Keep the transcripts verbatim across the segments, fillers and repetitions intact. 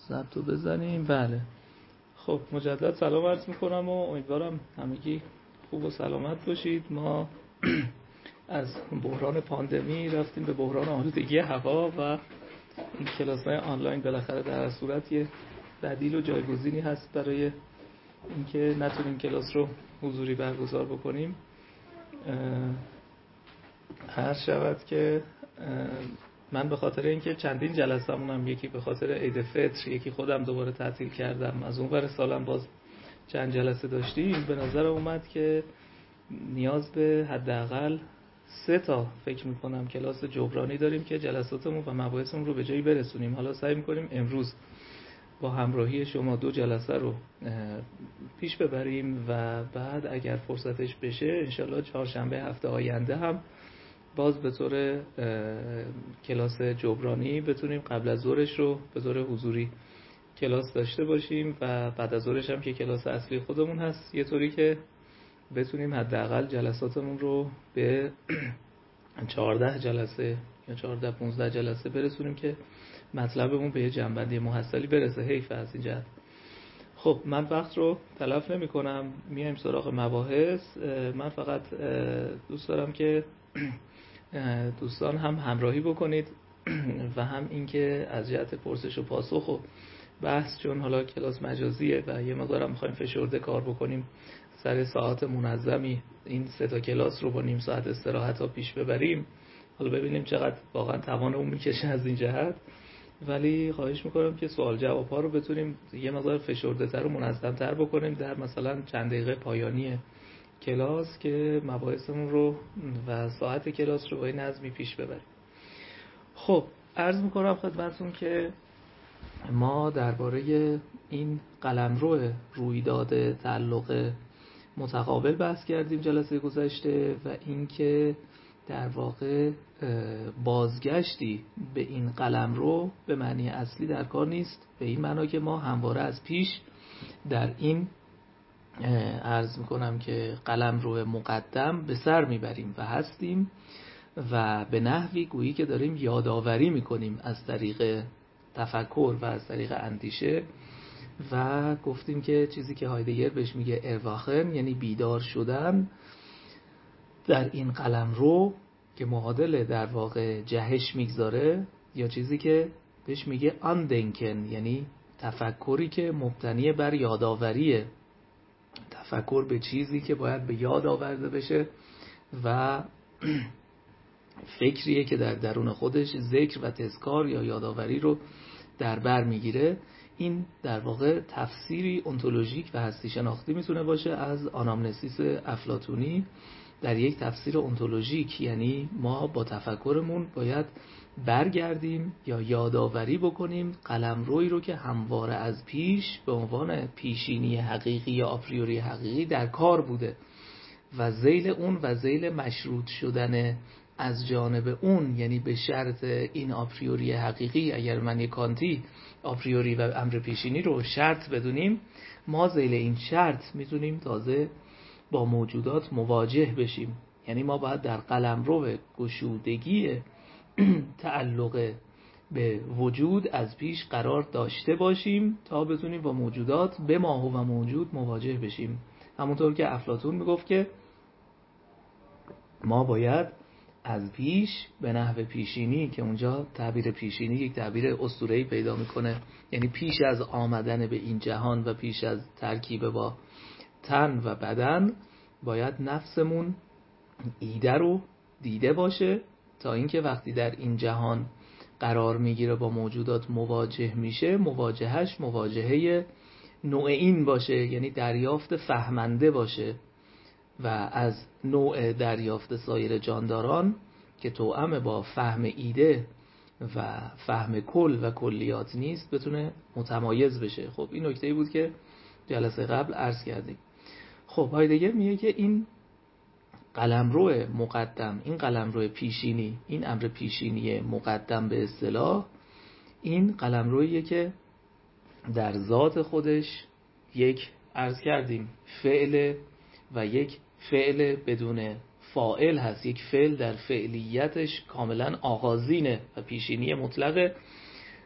ضبط رو بزنیم. بله خب مجدد سلام عرض میکنم و امیدوارم همگی خوب و سلامت باشید. ما از بحران پاندمی رفتیم به بحران آلودگی هوا و این کلاس‌های آنلاین بالاخره در صورت یه بدیل و جایگزینی هست برای اینکه نتونیم کلاس رو حضوری برگزار بکنیم. هر شود که من به خاطر اینکه چندین جلسه‌مونم، یکی به خاطر عید فطر، یکی خودم دوباره تعطیل کردم، از اون ور سالم باز چند جلسه داشتیم، به نظر اومد که نیاز به حداقل سه تا فکر میکنم کلاس جبرانی داریم که جلساتمون و مباحثمون رو به جایی برسونیم. حالا سعی میکنیم امروز با همراهی شما دو جلسه رو پیش ببریم و بعد اگر فرصتش بشه انشالله چهارشنبه هفته آینده هم باز به طور کلاس جبرانی بتونیم قبل از ظهرش رو به طور حضوری کلاس داشته باشیم و بعد از ظهرش هم که کلاس اصلی خودمون هست، یه طوری که بتونیم حداقل جلساتمون رو به چهارده جلسه یا چهارده پانزده جلسه برسونیم که مطلبمون به یه جنبندی محصلی برسه. حیف از این جهت. خب من وقت رو تلف نمی کنم، میایم سراغ مباحث. من فقط دوست دارم که دوستان هم همراهی بکنید و هم اینکه از جهت پرسش و پاسخ و بحث، چون حالا کلاس مجازیه و یه مقدارم می‌خوایم فشرده کار بکنیم، سر ساعت منظمی این سه تا کلاس رو با نیم ساعت استراحت ها پیش ببریم. حالا ببینیم چقدر واقعا توانمون میکشه از این جهت، ولی خواهش میکنم که سوال جواب ها رو بتونیم یه مقدار فشرده تر و منظم تر بکنیم در مثلا چند دقیقه پایانی کلاس که مباحثمون رو و ساعت کلاس رو با این نظمی پیش ببریم. خب عرض میکنم خدمتتون که ما درباره این قلمرو رویداد تعلق متقابل بحث کردیم جلسه گذشته و اینکه در واقع بازگشتی به این قلمرو به معنی اصلی در کار نیست، به این معنا که ما همواره از پیش در این عرض میکنم که قلمرو مقدم به سر میبریم و هستیم و به نحوی گویی که داریم یادآوری میکنیم از طریق تفکر و از طریق اندیشه. و گفتیم که چیزی که هایدگر بهش میگه ارواخن، یعنی بیدار شدن، در این قلمرو که معادل در واقع جهش میگذاره، یا چیزی که بهش میگه آندنکن، یعنی تفکری که مبتنی بر یادآوریه، تفکر به چیزی که باید به یاد آورده بشه و فکریه که در درون خودش ذکر و تذکار یا یادآوری رو در بر میگیره. این در واقع تفسیری انتولوژیک و هستی شناختی میتونه باشه از آنامنسیس افلاطونی در یک تفسیر انتولوژیک، یعنی ما با تفکرمون باید برگردیم یا یادآوری بکنیم قلمرویی رو که همواره از پیش به عنوان پیشینی حقیقی یا آپریوری حقیقی در کار بوده و ذیل اون و ذیل مشروط شدن از جانب اون، یعنی به شرط این آپریوری حقیقی، اگر من یک کانتی آپریوری و امر پیشینی رو شرط بدونیم، ما ذیل این شرط میتونیم تازه با موجودات مواجه بشیم. یعنی ما باید در قلمرو گشودگی تعلق به وجود از پیش قرار داشته باشیم تا بتونیم با موجودات به ماهو و موجود مواجه بشیم. همونطور که افلاطون میگفت که ما باید از پیش به نحو پیشینی، که اونجا تعبیر پیشینی یک تعبیر اسطوره‌ای پیدا میکنه، یعنی پیش از آمدن به این جهان و پیش از ترکیب با تن و بدن، باید نفسمون ایده رو دیده باشه تا اینکه وقتی در این جهان قرار میگیره با موجودات مواجه میشه، مواجهش مواجهه نوع این باشه، یعنی دریافت فهمنده باشه و از نوع دریافت سایر جانداران که توأم با فهم ایده و فهم کل و کلیات نیست بتونه متمایز بشه. خب این نکته‌ای بود که جلسه قبل عرض کردیم. خب هایدگر میگه که این قلمرو مقدم، این قلمرو پیشینی، این امر پیشینی مقدم به اصطلاح، این قلمرویه که در ذات خودش یک عرض کردیم فعل و یک فعل بدون فاعل هست، یک فعل در فعلیتش کاملا آغازینه و پیشینی مطلقه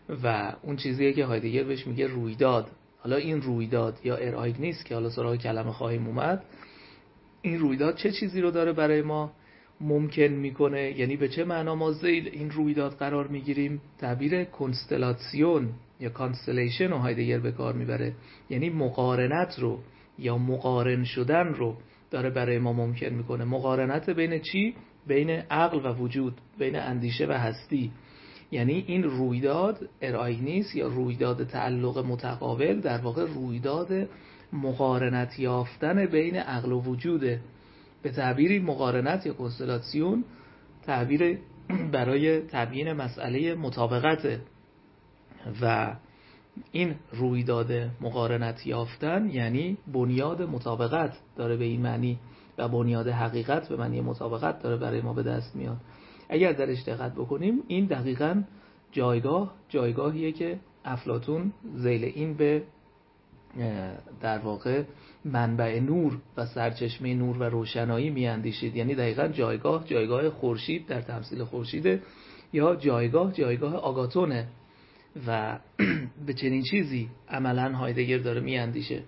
و اون چیزیه که هایدگر بهش میگه رویداد. حالا این رویداد یا ارایگنیس که حالا سراغ کلمه خواهیم اومد، این رویداد چه چیزی رو داره برای ما ممکن میکنه، یعنی به چه معنا ما ذیل این رویداد قرار میگیریم. تعبیر کنستلاسیون یا کانستلیشن رو هایدگر به کار میبره، یعنی مقارنت رو یا مقارن شدن رو داره برای ما ممکن میکنه. مقارنت بین چی؟ بین عقل و وجود، بین اندیشه و هستی. یعنی این رویداد ارایگنیس یا رویداد تعلق متقابل در واقع رویداد مقارنت یافتن بین عقل و وجوده. به تعبیری مقارنت یا کنستلاسیون تعبیر برای تبیین مسئله مطابقته و این رویداد مقارنت یافتن یعنی بنیاد مطابقت داره به این معنی و بنیاد حقیقت به معنی مطابقت داره برای ما به دست میاد. اگر درش دقت بکنیم این دقیقاً جایگاه جایگاهیه که افلاطون ذیل این به در واقع منبع نور و سرچشمه نور و روشنایی میاندیشید. یعنی دقیقاً جایگاه جایگاه خورشید در تمثیل خورشیده یا جایگاه جایگاه آگاتونه و به چنین چیزی عملاً هایدگر داره میاندیشه.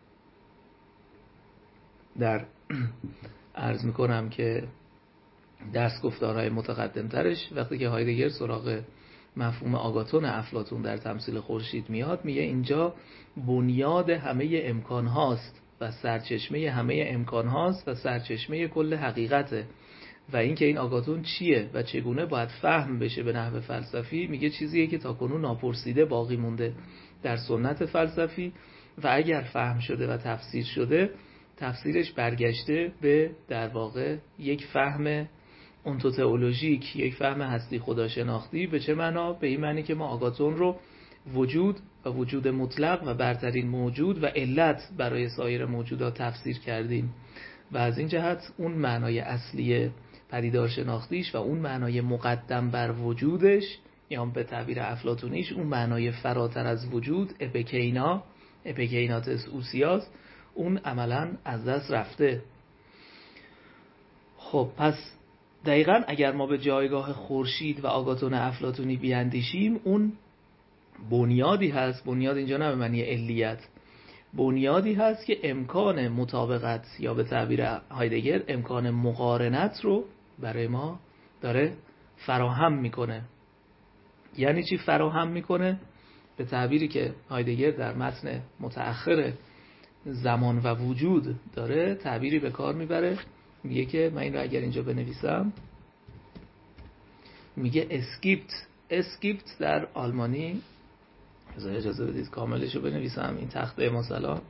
در عرض میکنم که درس گفتارهای متقدم ترش وقتی که هایدگر سراغ مفهوم آگاتون افلاطون در تمثیل خورشید میاد، میگه اینجا بنیاد همه امکان هاست و سرچشمه همه امکان هاست و سرچشمه کل حقیقته. و اینکه این آگاتون چیه و چگونه باید فهم بشه به نحو فلسفی، میگه چیزیه که تاکنون ناپرسیده باقی مونده در سنت فلسفی و اگر فهم شده و تفسیر شده، تفسیرش برگشته به در واقع یک فهم اونتوتئولوژیک، یک فهم هستی خداشناختی. به چه معنا؟ به این معنی که ما آگاتون رو وجود و وجود مطلق و برترین موجود و علت برای سایر موجودات تفسیر کردیم و از این جهت اون معنای اصلی پدیدار شناختیش و اون معنای مقدم بر وجودش یا به تعبیر افلاطونیش اون معنای فراتر از وجود اپیکینا اپیکیناتس اوسیاس، اون عملاً از دست رفته. خب پس دقیقاً اگر ما به جایگاه خورشید و آگاتون افلاطونی بیاندیشیم، اون بنیادی هست، بنیاد اینجا نه به معنی علیت، بنیادی هست که امکان مطابقت یا به تعبیر هایدگر امکان مقارنت رو برای ما داره فراهم میکنه. یعنی چی فراهم میکنه؟ به تعبیری که هایدگر در متن متأخر زمان و وجود داره تعبیری به کار میبره، میگه که من این رو اگر اینجا بنویسم، میگه اسکیپت. اسکیپت در آلمانی، اجازه بدید کاملش رو بنویسم، این تخته مثلا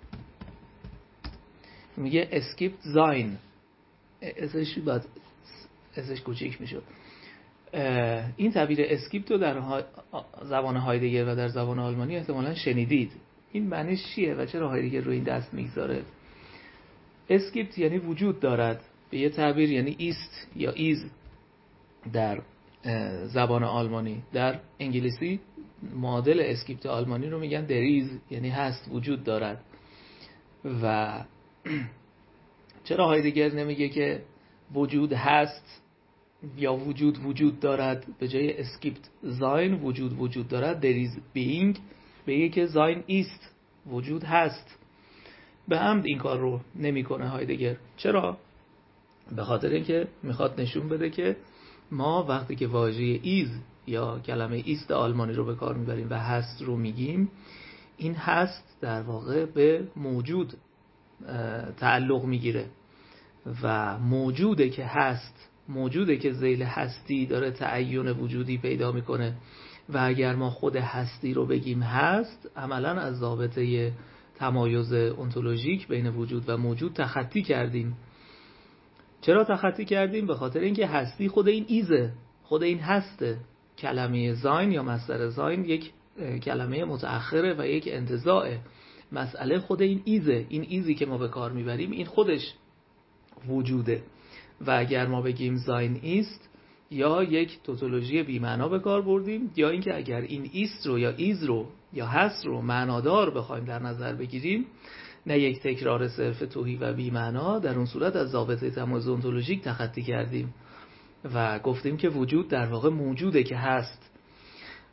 میگه اسکیپت زاین، اسش باید اسش کوچیک میشد. این تعبیر اسکیپت رو در زبان هایدگر و در زبان آلمانی احتمالاً شنیدید. این معنیش چیه و چرا هایدگر رو این دست میگذاره؟ اسکیپت یعنی وجود دارد، به یه تعبیر یعنی ایست یا ایز در زبان آلمانی. در انگلیسی معادل اسکیپت آلمانی رو میگن دریز، یعنی هست، وجود دارد. و چرا هایدگر نمیگه که وجود هست یا وجود وجود دارد؟ به جای اسکیپت زاین وجود وجود دارد، دریز بینگ، بگه که زاین ایست، وجود هست. به عمد این کار رو نمیکنه هایدگر. چرا؟ به خاطر اینکه میخواد نشون بده که ما وقتی که واژه ایز یا کلمه ایست آلمانی رو به کار میبریم و هست رو میگیم، این هست در واقع به موجود تعلق میگیره و موجوده که هست، موجوده که ذیل هستی داره تعین وجودی پیدا میکنه و اگر ما خود هستی رو بگیم هست، عملاً از ضابطه تمایز انتولوژیک بین وجود و موجود تخطی کردیم. چرا تخطی کردیم؟ به خاطر اینکه هستی خود این ایزه، خود این هسته. کلمه زاین یا مصدر زاین یک کلمه متأخره و یک انتزاعه. مسئله خود این ایزه، این ایزی که ما به کار میبریم این خودش وجوده و اگر ما بگیم زاین ایست یا یک توتولوژی بی‌معنا به کار بردیم، یا اینکه اگر این ایست رو یا ایز رو یا هست رو معنادار بخوایم در نظر بگیریم، نه یک تکرار صرف توهی و بی‌معنا، در اون صورت از ضابطه تمایز انتولوژیک تخطی کردیم و گفتیم که وجود در واقع موجوده که هست.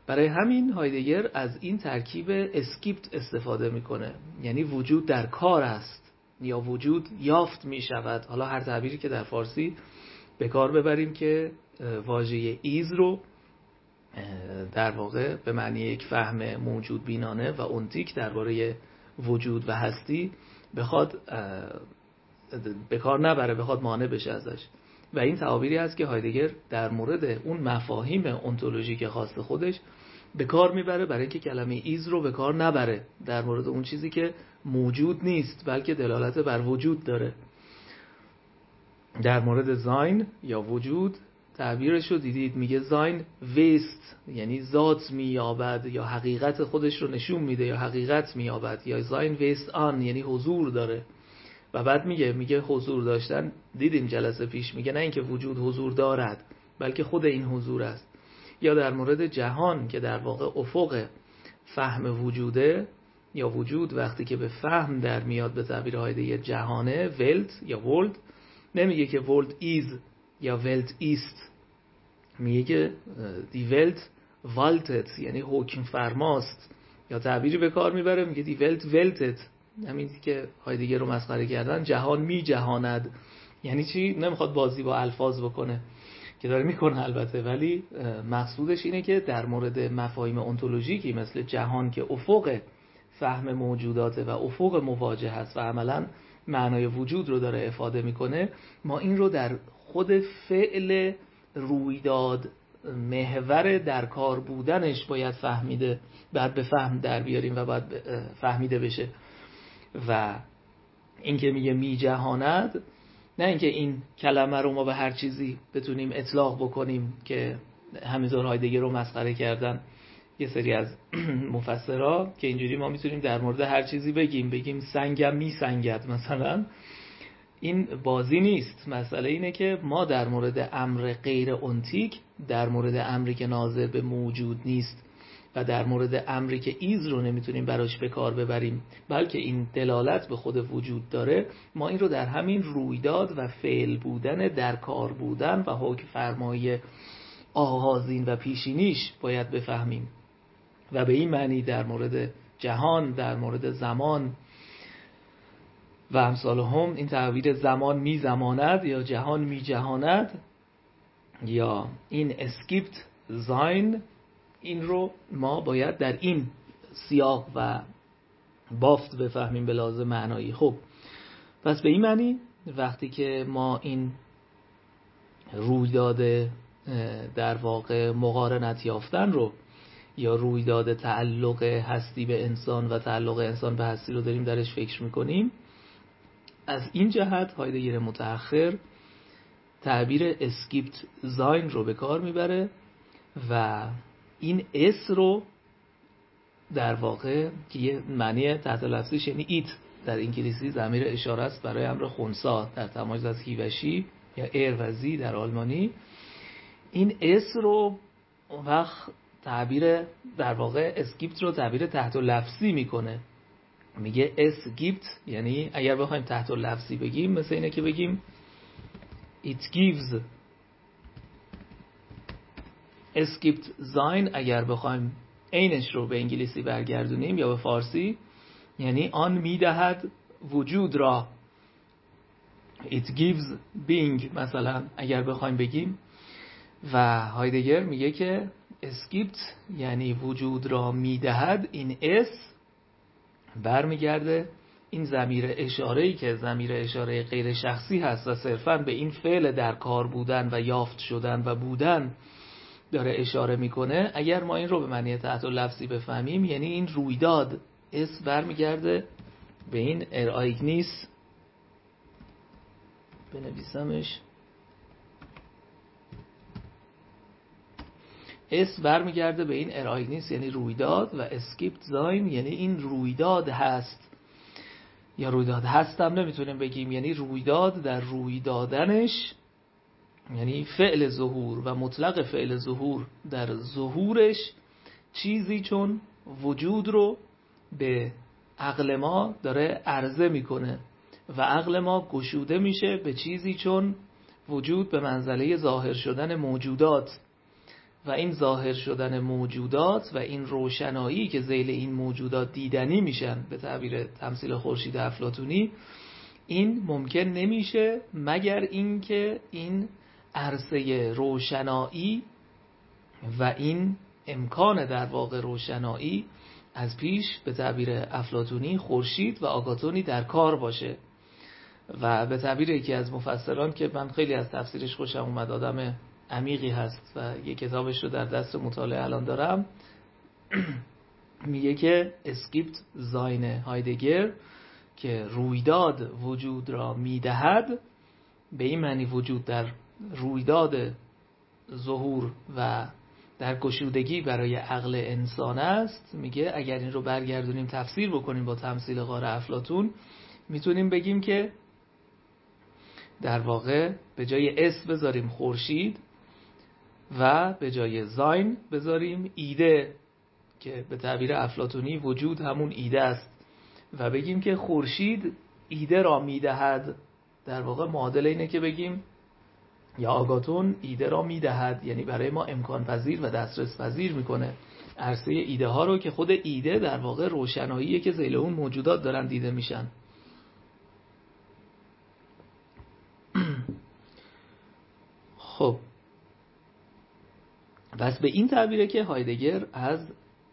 برای همین هایدگر از این ترکیب اسکیپت استفاده میکنه، یعنی وجود در کار است یا وجود یافت میشود. حالا هر تعبیری که در فارسی به کار ببریم که واژه ایز رو در واقع به معنی یک فهم موجود بینانه و اونتیک درباره وجود و هستی بخواد به کار نبره، بخواد مانع بشه ازش. و این تعابیری هست که هایدگر در مورد اون مفاهیم اونتولوژیک خاص خودش به کار میبره، برای اینکه کلمه ایز رو به کار نبره در مورد اون چیزی که موجود نیست بلکه دلالت بر وجود داره. در مورد زاین یا وجود تعبیرش رو دیدید، میگه زاین ویست، یعنی ذات مییابد یا حقیقت خودش رو نشون میده یا حقیقت مییابد، یا زاین ویست آن، یعنی حضور داره. و بعد میگه میگه حضور داشتن، دیدیم جلسه پیش، میگه نه اینکه وجود حضور دارد بلکه خود این حضور است. یا در مورد جهان که در واقع افق فهم وجوده یا وجود، وقتی که به فهم در میاد به تعبیر هایدگر جهانه، ولت یا ولد، نمیگه که ولد ایز یا ولت ایست، میگه که دی ولت والتت، یعنی حکم فرماست. یا تعبیری به کار میبره میگه دی ولت ولتت، همین که هایدگر رو مسخره کردن، جهان می جهاند. یعنی چی؟ نمیخواد بازی با الفاظ بکنه که داره میکنه البته، ولی مقصودش اینه که در مورد مفاهیم اونتولوژیکی مثل جهان که افق فهم موجوداته و افق مواجه هست و عملا معنای وجود رو داره افاده میکنه، ما این رو در خود فعل رویداد محور در کار بودنش باید فهمیده، بعد به فهم در بیاریم و بعد فهمیده بشه. و این که میگه می جهاند، نه اینکه این کلمه رو ما به هر چیزی بتونیم اطلاق بکنیم که همینطور هایدگر رو مسخره کردن یه سری از مفسرها که اینجوری ما میتونیم در مورد هر چیزی بگیم بگیم سنگم می سنگد مثلا. این بازی نیست. مسئله اینه که ما در مورد امر غیر اونتیک، در مورد امری که ناظر به موجود نیست و در مورد امری که ایز رو نمیتونیم براش به کار ببریم بلکه این دلالت به خود وجود داره، ما این رو در همین رویداد و فعل بودن، در کار بودن و حکم فرمایی آغازین و پیشینیش باید بفهمیم. و به این معنی در مورد جهان، در مورد زمان و امثال هم، این تعبیر زمان می زماند یا جهان می جهاند یا این اسکیپت زاین، این رو ما باید در این سیاق و بافت بفهمیم به لازم معنایی. خب پس به این معنی وقتی که ما این رویداد در واقع مقارنت یافتن رو یا رویداد تعلق هستی به انسان و تعلق انسان به هستی رو داریم درش فکر میکنیم، از این جهت هایدگر متأخر تعبیر اسکیپت زاین رو به کار میبره و این اس رو در واقع که یه معنی تحت لفظیش یعنی ایت در انگلیسی ضمیر اشاره است برای امر خنثی در تمایز از هیوشی یا ایر و زی در آلمانی، این اس رو اون وقت تعبیر در واقع اسکیپت رو تعبیر تحت لفظی میکنه، میگه اسکیپت، یعنی اگر بخوایم تحت لفظی بگیم مثل اینه که بگیم it gives. اسکیپت زاین اگر بخوایم عینش رو به انگلیسی برگردونیم یا به فارسی، یعنی آن میدهد وجود را. it gives being مثلا اگر بخوایم بگیم. و هایدگر میگه که اسکیپت یعنی وجود را میدهد، این اس برمیگرده این ضمیر اشاره‌ای که ضمیر اشاره غیر شخصی هست و صرفاً به این فعل در کار بودن و یافت شدن و بودن داره اشاره میکنه. اگر ما این رو به معنی تحت لفظی بفهمیم، یعنی این رویداد اس برمیگرده به این ارایگنیس، بنویسمش، اس برمیگرده به این ارایگنیس یعنی رویداد، و اسکیپت زاین یعنی این رویداد هست یا رویداد هستم نمیتونیم بگیم، یعنی رویداد در رویدادنش، یعنی فعل ظهور و مطلق فعل ظهور در ظهورش چیزی چون وجود رو به عقل ما داره عرضه میکنه و عقل ما گشوده میشه به چیزی چون وجود به منزله ظاهر شدن موجودات. و این ظاهر شدن موجودات و این روشنایی که ذیل این موجودات دیدنی میشن به تعبیر تمثیل خورشید افلاطونی، این ممکن نمیشه مگر اینکه این عرصه روشنایی و این امکان در واقع روشنایی از پیش به تعبیر افلاطونی خورشید و آگاتونی در کار باشه. و به تعبیر یکی از مفسران که من خیلی از تفسیرش خوشم اومد، آدم عمیقی هست و یک کتابش رو در دست مطالعه الان دارم، میگه که اسکیپت زاین هایدگر که رویداد وجود را میدهد، به این معنی وجود در رویداد ظهور و در گشودگی برای عقل انسان است. میگه اگر این رو برگردونیم تفسیر بکنیم با تمثیل غار افلاطون، میتونیم بگیم که در واقع به جای اس بذاریم خورشید و به جای زاین بذاریم ایده، که به تعبیر افلاطونی وجود همون ایده است، و بگیم که خورشید ایده را میدهد. در واقع معادل اینه که بگیم یا آگاتون ایده را میدهد، یعنی برای ما امکان پذیر و دسترس پذیر میکنه عرصه ایده ها رو، که خود ایده در واقع روشناییه که ذیل اون موجودات دارن دیده میشن. خب بس به این تعبیره که هایدگر از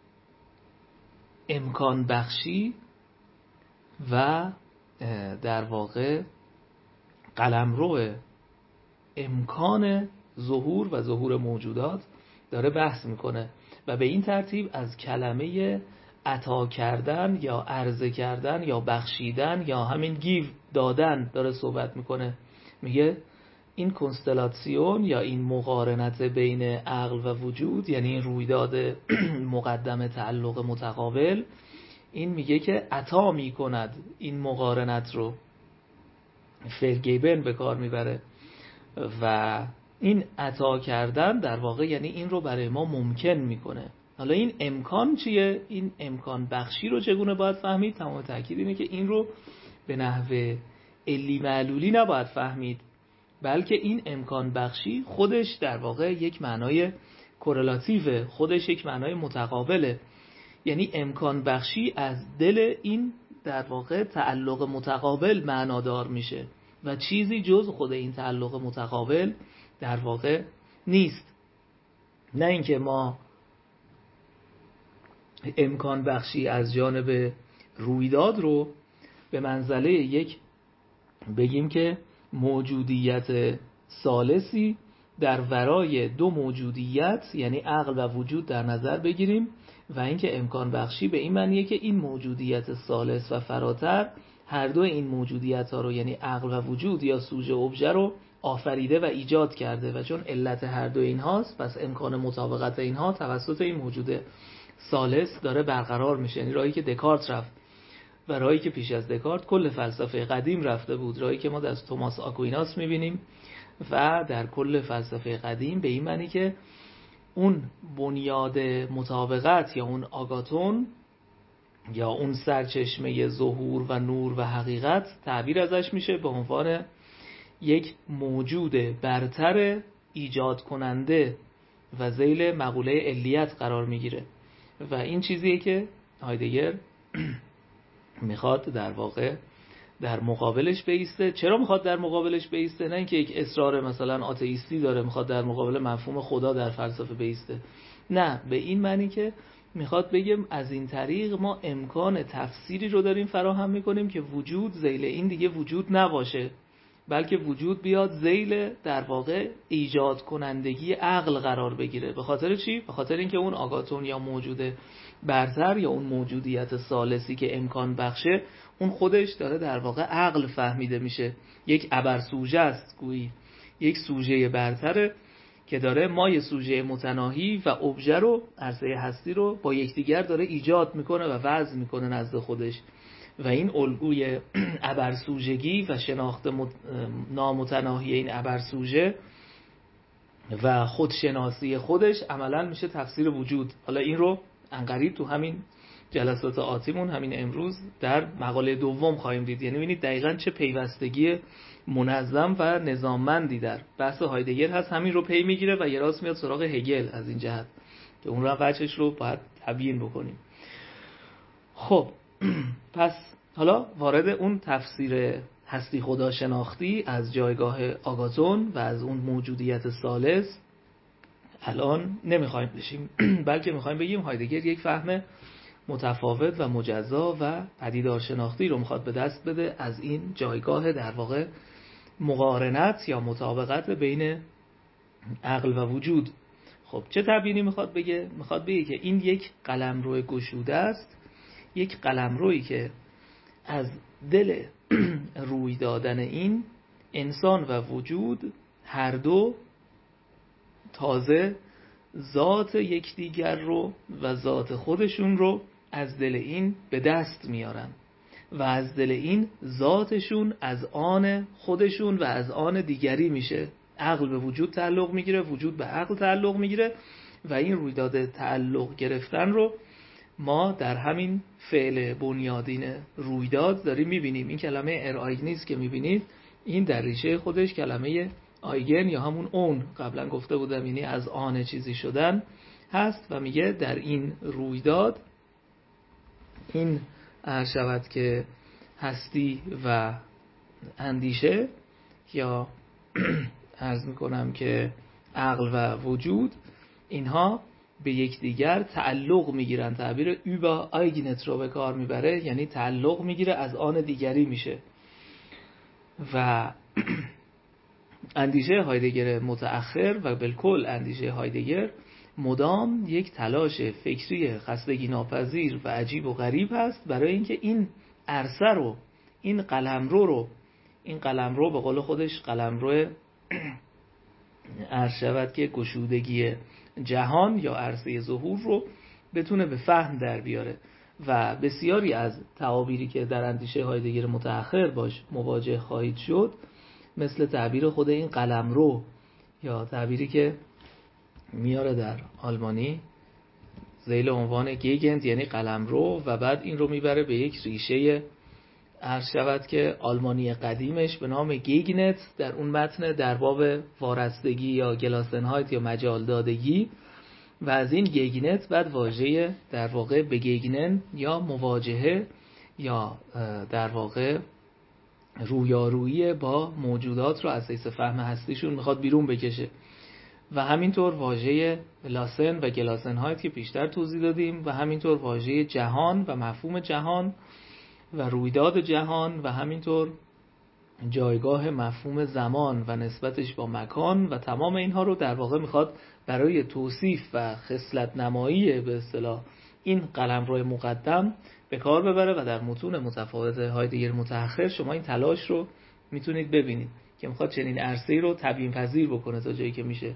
امکان بخشی و در واقع قلمرو امکان ظهور و ظهور موجودات داره بحث میکنه و به این ترتیب از کلمه عطا کردن یا عرضه کردن یا بخشیدن یا همین گیو دادن داره صحبت میکنه. میگه این کنستلاسیون یا این مقارنت بین عقل و وجود، یعنی این رویداد مقدم تعلق متقابل، این میگه که عطا میکند این مقارنت رو، فرگیبن به کار میبره و این عطا کردن در واقع یعنی این رو برای ما ممکن میکنه. حالا این امکان چیه؟ این امکان بخشی رو چگونه باید فهمید؟ تمام تأکید اینه که این رو به نحو علی معلولی نباید فهمید، بلکه این امکان بخشی خودش در واقع یک معنای کورلاتیوه، خودش یک معنای متقابله. یعنی امکان بخشی از دل این در واقع تعلق متقابل معنادار میشه و چیزی جز خود این تعلق متقابل در واقع نیست. نه اینکه ما امکان بخشی از جانب رویداد رو به منزله یک بگیم که موجودیت ثالثی در ورای دو موجودیت یعنی عقل و وجود در نظر بگیریم، و اینکه امکان بخشی به این معنیه که این موجودیت ثالث و فراتر هر دو این موجودیت ها رو یعنی عقل و وجود یا سوژه ابژه رو آفریده و ایجاد کرده و چون علت هر دو این هاست پس امکان مطابقت اینها توسط این موجود ثالث داره برقرار میشه. یعنی راهی که دکارت رفت و راهی که پیش از دکارت کل فلسفه قدیم رفته بود، راهی که ما در توماس آکویناس میبینیم و در کل فلسفه قدیم، به این معنی که اون بنیاد مطابقت یا اون آگاتون یا اون سرچشمه ظهور و نور و حقیقت تعبیر ازش میشه به عنوان یک موجود برتر ایجاد کننده و ذیل مقوله علیت قرار میگیره و این چیزیه که هایدگر میخواد در واقع در مقابلش بایسته. چرا میخواد در مقابلش بایسته؟ نه اینکه یک اصرار مثلا آتئیستی داره میخواد در مقابل مفهوم خدا در فلسفه بایسته، نه، به این معنی که میخواد بگم از این طریق ما امکان تفسیری رو داریم فراهم میکنیم که وجود ذیل این دیگه وجود نباشه، بلکه وجود بیاد ذیل در واقع ایجاد کنندگی عقل قرار بگیره. به خاطر چی؟ به خاطر اینکه اون آگاتون یا موجود برتر یا اون موجودیت ثالثی که امکان بخشه اون خودش داره در واقع عقل فهمیده میشه، یک ابر سوژه است، گویی یک سوژه برتره که داره مای سوژه متناهی و ابژه رو، عرصه هستی رو با یکدیگر داره ایجاد میکنه و وضع میکنه نزد خودش و این الگوی ابرسوژگی و شناخت نامتناهی این ابرسوژه و خودشناسی خودش عملا میشه تفسیر وجود. حالا این رو انقریب تو همین جلسات آتیمون همین امروز در مقاله دوم خواهیم دید. یعنی ببینید دقیقاً چه پیوستگی منظم و نظاممندی در بحث هایدگر هست. همین رو پی میگیره و یه راست میاد سراغ هگل از این جهت که اون رو وجهش رو باید تبیین بکنیم. خب پس حالا وارد اون تفسیر هستی خدا شناختی از جایگاه آگاتون و از اون موجودیت ثالث الان نمیخوایم بشیم، بلکه میخوایم بگیم هایدگر یک فهم متفاوت و مجزا و پدیدار شناختی رو میخواد به دست بده از این جایگاه در واقع مقارنت یا مطابقت بین عقل و وجود. خب چه تبیینی میخواد بگه؟ میخواد بگه که این یک قلمرو گشوده است، یک قلمرویی که از دل روی دادن این انسان و وجود هر دو تازه ذات یکدیگر رو و ذات خودشون رو از دل این به دست میارن و از دل این ذاتشون از آن خودشون و از آن دیگری میشه. عقل به وجود تعلق میگیره، وجود به عقل تعلق میگیره و این رویداد تعلق گرفتن رو ما در همین فعل بنیادین رویداد داریم میبینیم. این کلمه ارآیگنیس که میبینید این در ریشه خودش کلمه آیگن یا همون اون قبلا گفته بودم، یعنی از آن چیزی شدن هست و میگه در این رویداد این عرض شود که هستی و اندیشه یا عرض میکنم که عقل و وجود اینها به یکدیگر تعلق میگیرن. تعبیر über eigenet رو به کار میبره، یعنی تعلق میگیره از آن دیگری میشه. و اندیشه هایدگر متأخر و بالکل اندیشه هایدگر مدام یک تلاش فکری خستگی ناپذیر و عجیب و غریب هست برای اینکه این عرصه رو، این قلمرو رو، این قلمرو به قول خودش قلمرو عرض شود که گشودگی جهان یا عرصه ظهور رو بتونه به فهم در بیاره. و بسیاری از تعابیری که در اندیشه هایدگر متأخر باش مواجه خواهید شد، مثل تعبیر خود این قلمرو یا تعبیری که میاره در آلمانی ذیل عنوان گیگند یعنی قلمرو و بعد این رو میبره به یک ریشه عرض شود که آلمانی قدیمش به نام گیگنت، در اون متن در باب وارستگی یا گلاسنهایت یا مجال دادگی و از این گیگنت بعد واژه در واقع بگیگنن یا مواجهه یا در واقع رویارویی با موجودات رو از حیث فهم هستیشون میخواد بیرون بکشه. و همینطور واژه لاسن و گلاسنهایت که پیشتر توضیح دادیم و همینطور واژه جهان و مفهوم جهان و رویداد جهان و همینطور جایگاه مفهوم زمان و نسبتش با مکان و تمام اینها رو در واقع میخواد برای توصیف و خصلت نمایی به اصطلاح این قلمرو مقدم به کار ببره و در متون متفاوت هایدگر متأخر شما این تلاش رو میتونید ببینید که میخواد چنین عرصه‌ای رو تبیین پذیر بکنه تا جایی که میشه.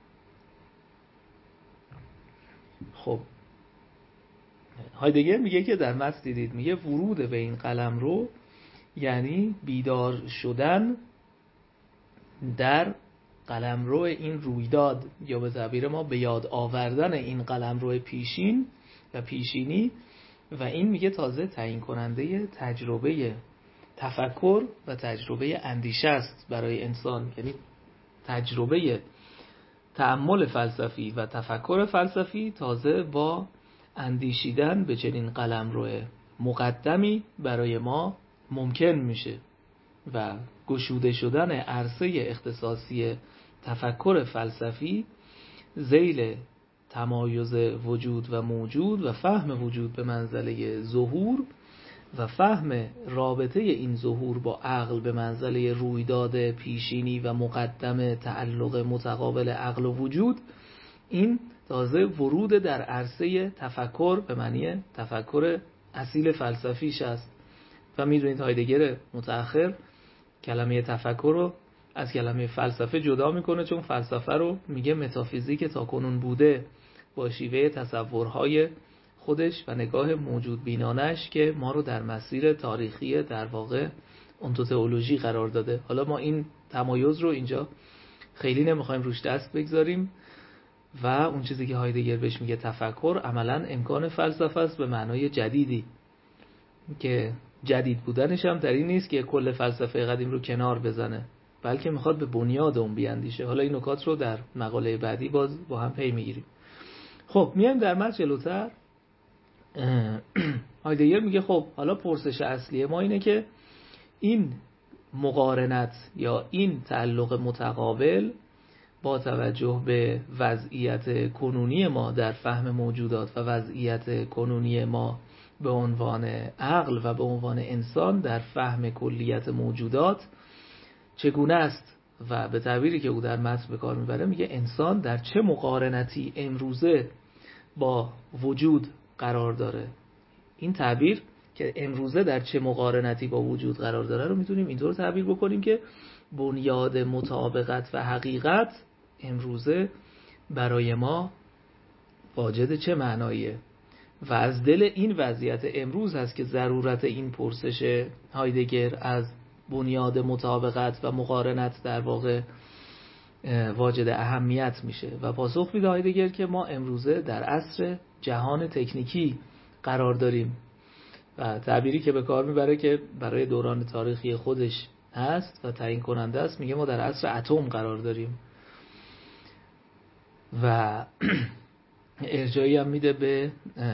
خب هایدگر میگه که در متن دیدید میگه ورود به این قلمرو یعنی بیدار شدن در قلمرو این رویداد یا به تعبیر ما به یاد آوردن این قلمرو پیشین و پیشینی و این میگه تازه تعیین کننده تجربه تفکر و تجربه اندیشه است برای انسان. یعنی تجربه تأمل فلسفی و تفکر فلسفی تازه با اندیشیدن به چنین قلمرو مقدمی برای ما ممکن میشه و گشوده شدن عرصه اختصاصی تفکر فلسفی ذیل تمایز وجود و موجود و فهم وجود به منزله ظهور و فهم رابطه این ظهور با عقل به منزله رویداد پیشینی و مقدم تعلق متقابل عقل و وجود، این تازه ورود در عرصه تفکر به معنی تفکر اصیل فلسفیش است. و میدونید هایدگر متأخر کلمه تفکر رو از کلمه فلسفه جدا میکنه، چون فلسفه رو میگه متافیزیک تا کنون بوده با شیوه تصورهای خودش و نگاه موجود بینانش که ما رو در مسیر تاریخی در واقع اونتوتئولوژی قرار داده. حالا ما این تمایز رو اینجا خیلی نمیخوایم روش دست بگذاریم و اون چیزی که هایدگر بهش میگه تفکر عملاً امکان فلسفه است به معنای جدیدی که جدید بودنش هم در این نیست که کل فلسفه قدیم رو کنار بزنه، بلکه میخواد به بنیاد اون بیاندیشه. حالا این نکات رو در مقاله بعدی باز با هم پی میگیریم. خب میایم در متن جلوتر. هایدگر میگه خب حالا پرسش اصلی ما اینه که این مقارنت یا این تعلق متقابل با توجه به وضعیت کنونی ما در فهم موجودات و وضعیت کنونی ما به عنوان عقل و به عنوان انسان در فهم کلیت موجودات چگونه است، و به تعبیری که او در متن به کار میبره میگه انسان در چه مقارنتی امروزه با وجود قرار داره. این تعبیر که امروزه در چه مقارنتی با وجود قرار داره رو میتونیم اینطور تعبیر بکنیم که بنیاد مطابقت و حقیقت امروزه برای ما واجد چه معناییه، و از دل این وضعیت امروز هست که ضرورت این پرسش هایدگر از بنیاد مطابقت و مقارنت در واقع واجد اهمیت میشه. و پاسخ میده هایدگر که ما امروزه در عصر جهان تکنیکی قرار داریم، و تعبیری که به کار میبره که برای دوران تاریخی خودش هست و تعیین کننده است، میگه ما در عصر اتم قرار داریم. و ارجاعی هم میده به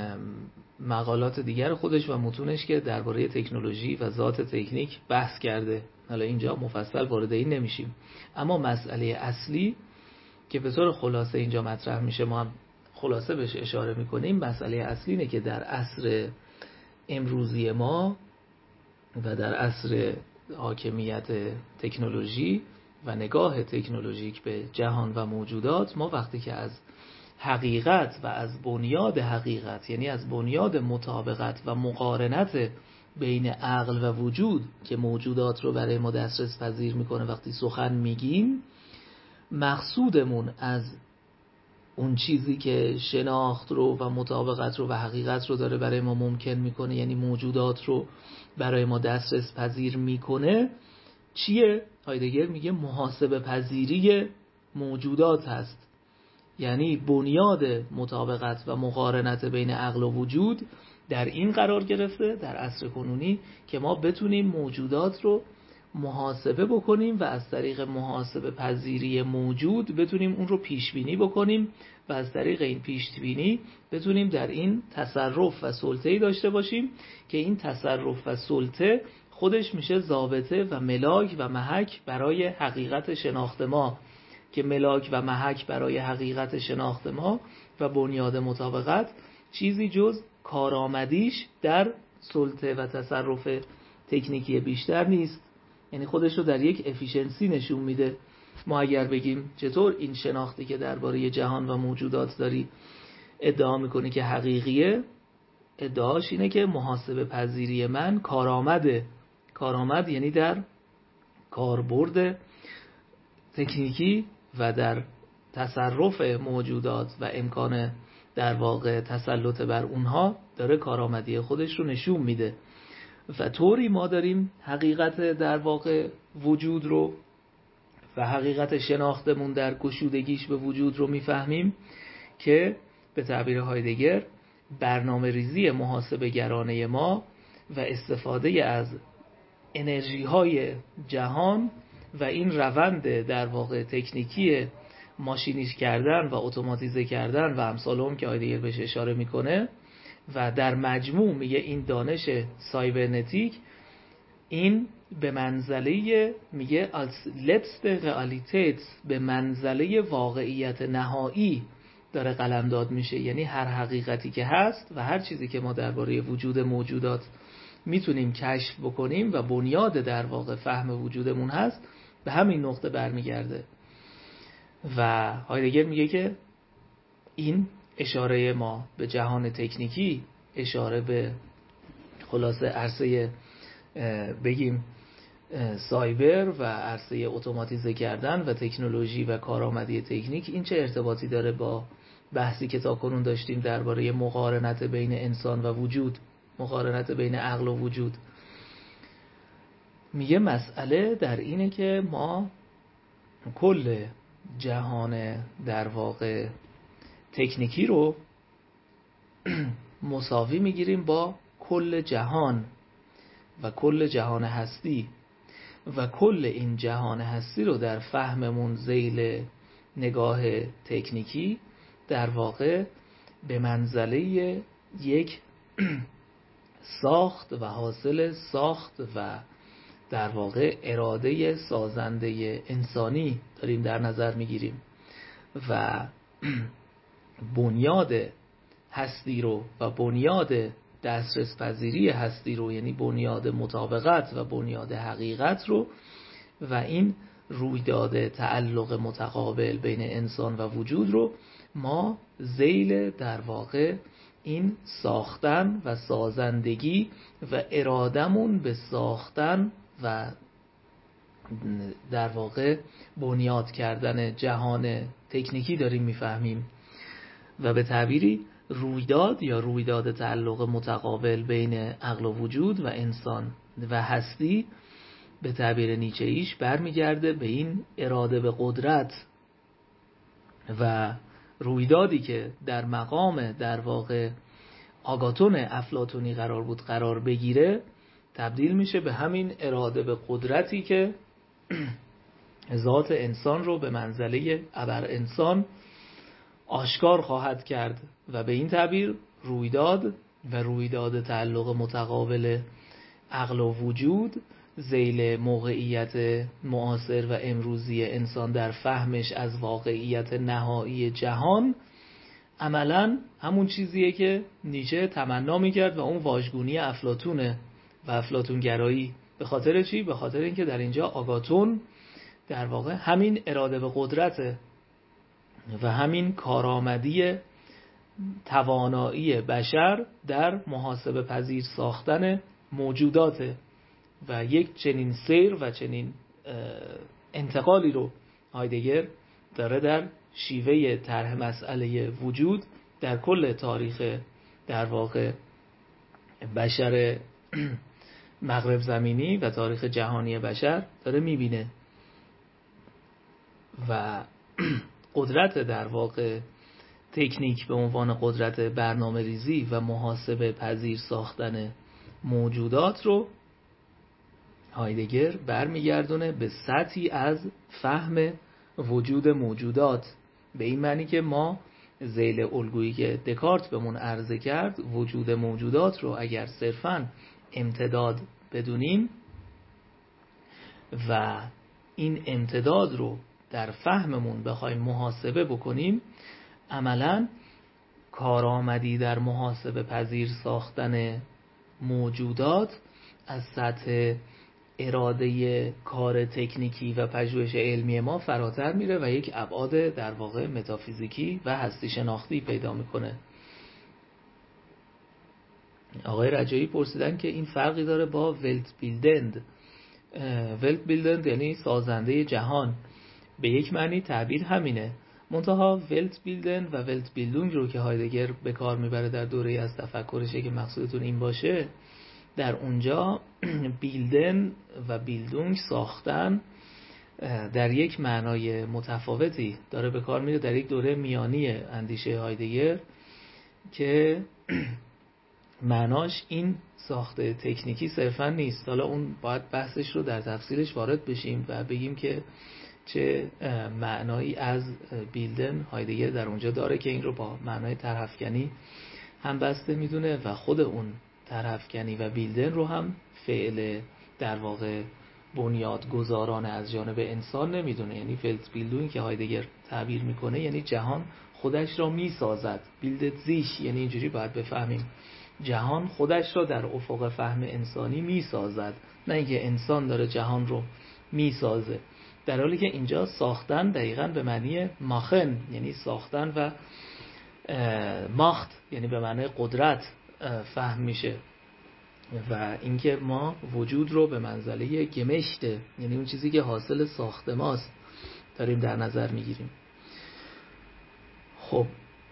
مقالات دیگر خودش و متونش که درباره تکنولوژی و ذات تکنیک بحث کرده. حالا اینجا مفصل وارد این نمیشیم، اما مسئله اصلی که به طور خلاصه اینجا مطرح میشه، ما هم خلاصه بهش اشاره میکنیم، مسئله اصلی اینه که در عصر امروزی ما و در عصر حاکمیت تکنولوژی و نگاه تکنولوژیک به جهان و موجودات، ما وقتی که از حقیقت و از بنیاد حقیقت، یعنی از بنیاد مطابقت و مقارنت بین عقل و وجود که موجودات رو برای ما دسترس پذیر میکنه، وقتی سخن میگیم، مقصودمون از اون چیزی که شناخت رو و مطابقت رو و حقیقت رو داره برای ما ممکن میکنه، یعنی موجودات رو برای ما دسترس پذیر میکنه، چیه؟ هایدگر میگه محاسبه پذیری موجودات هست. یعنی بنیاد مطابقت و مقارنت بین عقل و وجود در این قرار گرفته در عصر کنونی که ما بتونیم موجودات رو محاسبه بکنیم و از طریق محاسبه پذیری موجود بتونیم اون رو پیش بینی بکنیم و از طریق این پیش بینی بتونیم در این تصرف و سلطه‌ای داشته باشیم که این تصرف و سلطه خودش میشه ضابطه و ملاک و محک برای حقیقت شناخت ما، که ملاک و محک برای حقیقت شناخت ما و بنیاد مطابقت چیزی جز کارآمدیش در سلطه و تصرف تکنیکی بیشتر نیست. یعنی خودش رو در یک افیشنسی نشون میده. ما اگر بگیم چطور این شناختی که درباره جهان و موجودات داری ادعا میکنی که حقیقیه، ادعاش اینه که محاسبه پذیری من کارآمده. کارآمد یعنی در کاربرد تکنیکی و در تصرف موجودات و امکان در واقع تسلط بر اونها داره کارآمدی خودش رو نشون میده. و طوری ما داریم حقیقت در واقع وجود رو و حقیقت شناختمون در گشودگیش به وجود رو میفهمیم که به تعبیر هایدگر برنامه ریزی محاسبه گرانه ما و استفاده از انرژی های جهان و این روند در واقع تکنیکی ماشینیش کردن و اتوماتیزه کردن و امثال هم که هایدگر بهش اشاره میکنه و در مجموع میگه این دانش سایبرنتیک این به منزله میگه als letzte Realität به منزله واقعیت نهایی داره قلمداد میشه. یعنی هر حقیقتی که هست و هر چیزی که ما درباره وجود موجودات میتونیم کشف بکنیم و بنیاد در واقع فهم وجودمون هست به همین نقطه برمیگرده. و هایدگر میگه که این اشاره ما به جهان تکنیکی، اشاره به خلاصه عرصه بگیم سایبر و عرصه اتوماتیزه کردن و تکنولوژی و کارآمدی تکنیک، این چه ارتباطی داره با بحثی که تا کنون داشتیم درباره مقارنت بین انسان و وجود، مقارنت بین عقل و وجود؟ میگه مسئله در اینه که ما کل جهان در واقع تکنیکی رو مساوی میگیریم با کل جهان و کل جهان هستی و کل این جهان هستی رو در فهممون ذیل نگاه تکنیکی در واقع به منزله یک ساخت و حاصل ساخت و در واقع اراده سازنده انسانی داریم در نظر میگیریم و بنیاد هستی رو و بنیاد دسترس پذیری هستی رو، یعنی بنیاد مطابقت و بنیاد حقیقت رو و این رویداد تعلق متقابل بین انسان و وجود رو ما ذیل در واقع این ساختن و سازندگی و ارادمون به ساختن و در واقع بنیاد کردن جهان تکنیکی داریم میفهمیم و به تعبیری رویداد یا رویداد تعلق متقابل بین عقل و وجود و انسان و هستی به تعبیر نیچه‌ایش برمیگرده به این اراده به قدرت و رویدادی که در مقام در واقع آگاتون افلاطونی قرار بود قرار بگیره تبدیل میشه به همین اراده به قدرتی که ذات انسان رو به منزله ابر انسان آشکار خواهد کرد و به این تعبیر رویداد و رویداد تعلق متقابل عقل و وجود ذیل موقعیت معاصر و امروزی انسان در فهمش از واقعیت نهایی جهان عملاً همون چیزیه که نیچه تمنا میکرد و اون واژگونی افلاطونه و افلاطون گرایی. به خاطر چی؟ به خاطر اینکه در اینجا آگاتون در واقع همین اراده به قدرته و همین کارآمدی توانایی بشر در محاسبه پذیر ساختن موجوداته و یک چنین سیر و چنین انتقالی رو هایدگر داره در شیوه طرح مسئله وجود در کل تاریخ در واقع بشر مغرب زمینی و تاریخ جهانی بشر داره میبینه و قدرت در واقع تکنیک به عنوان قدرت برنامه ریزی و محاسبه پذیر ساختن موجودات رو هایدگر برمیگردونه به سطحی از فهم وجود موجودات، به این معنی که ما ذیل الگویی که دکارت بهمون عرضه کرد وجود موجودات رو اگر صرفاً امتداد بدونیم و این امتداد رو در فهممون بخوایم محاسبه بکنیم عملاً کارآمدی در محاسبه پذیر ساختن موجودات از سطح اراده کار تکنیکی و پژوهش علمی ما فراتر میره و یک ابعاد در واقع متافیزیکی و هستی شناختی پیدا میکنه. آقای رجایی پرسیدن که این فرقی داره با ولت بیلدند. ولت بیلدند یعنی سازنده جهان، به یک معنی تعبیر همینه، منتها ولت بیلدند و ولت بیلدونگ رو که هایدگر به کار میبره در دوره از تفکرشه که مقصودتون این باشه، در اونجا بیلدن و بیلدونگ ساختن در یک معنای متفاوتی داره به کار میره در یک دوره میانی اندیشه هایدگر که معناش این ساخته تکنیکی صرفا نیست. حالا اون باید بحثش رو در تفصیلش وارد بشیم و بگیم که چه معنایی از بیلدن هایدگر در اونجا داره که این رو با معنای طرح‌افکنی هم بسته میدونه و خود اون طرح‌افکنی و بیلدن رو هم فعل در واقع بنیادگذارانه از جانب انسان نمیدونه. یعنی ولت بیلدونگ که هایدگر تعبیر میکنه یعنی جهان خودش را میسازد، بیلدت زیش، یعنی اینجوری باید بفهمیم جهان خودش را در افق فهم انسانی میسازد، نه اینکه انسان داره جهان رو میسازه، در حالی که اینجا ساختن دقیقاً به معنی ماخن یعنی ساختن و ماخت یعنی به معنی قدرت فهم میشه و اینکه ما وجود رو به منزله گمشته یعنی اون چیزی که حاصل ساخت ماست داریم در نظر میگیریم. خب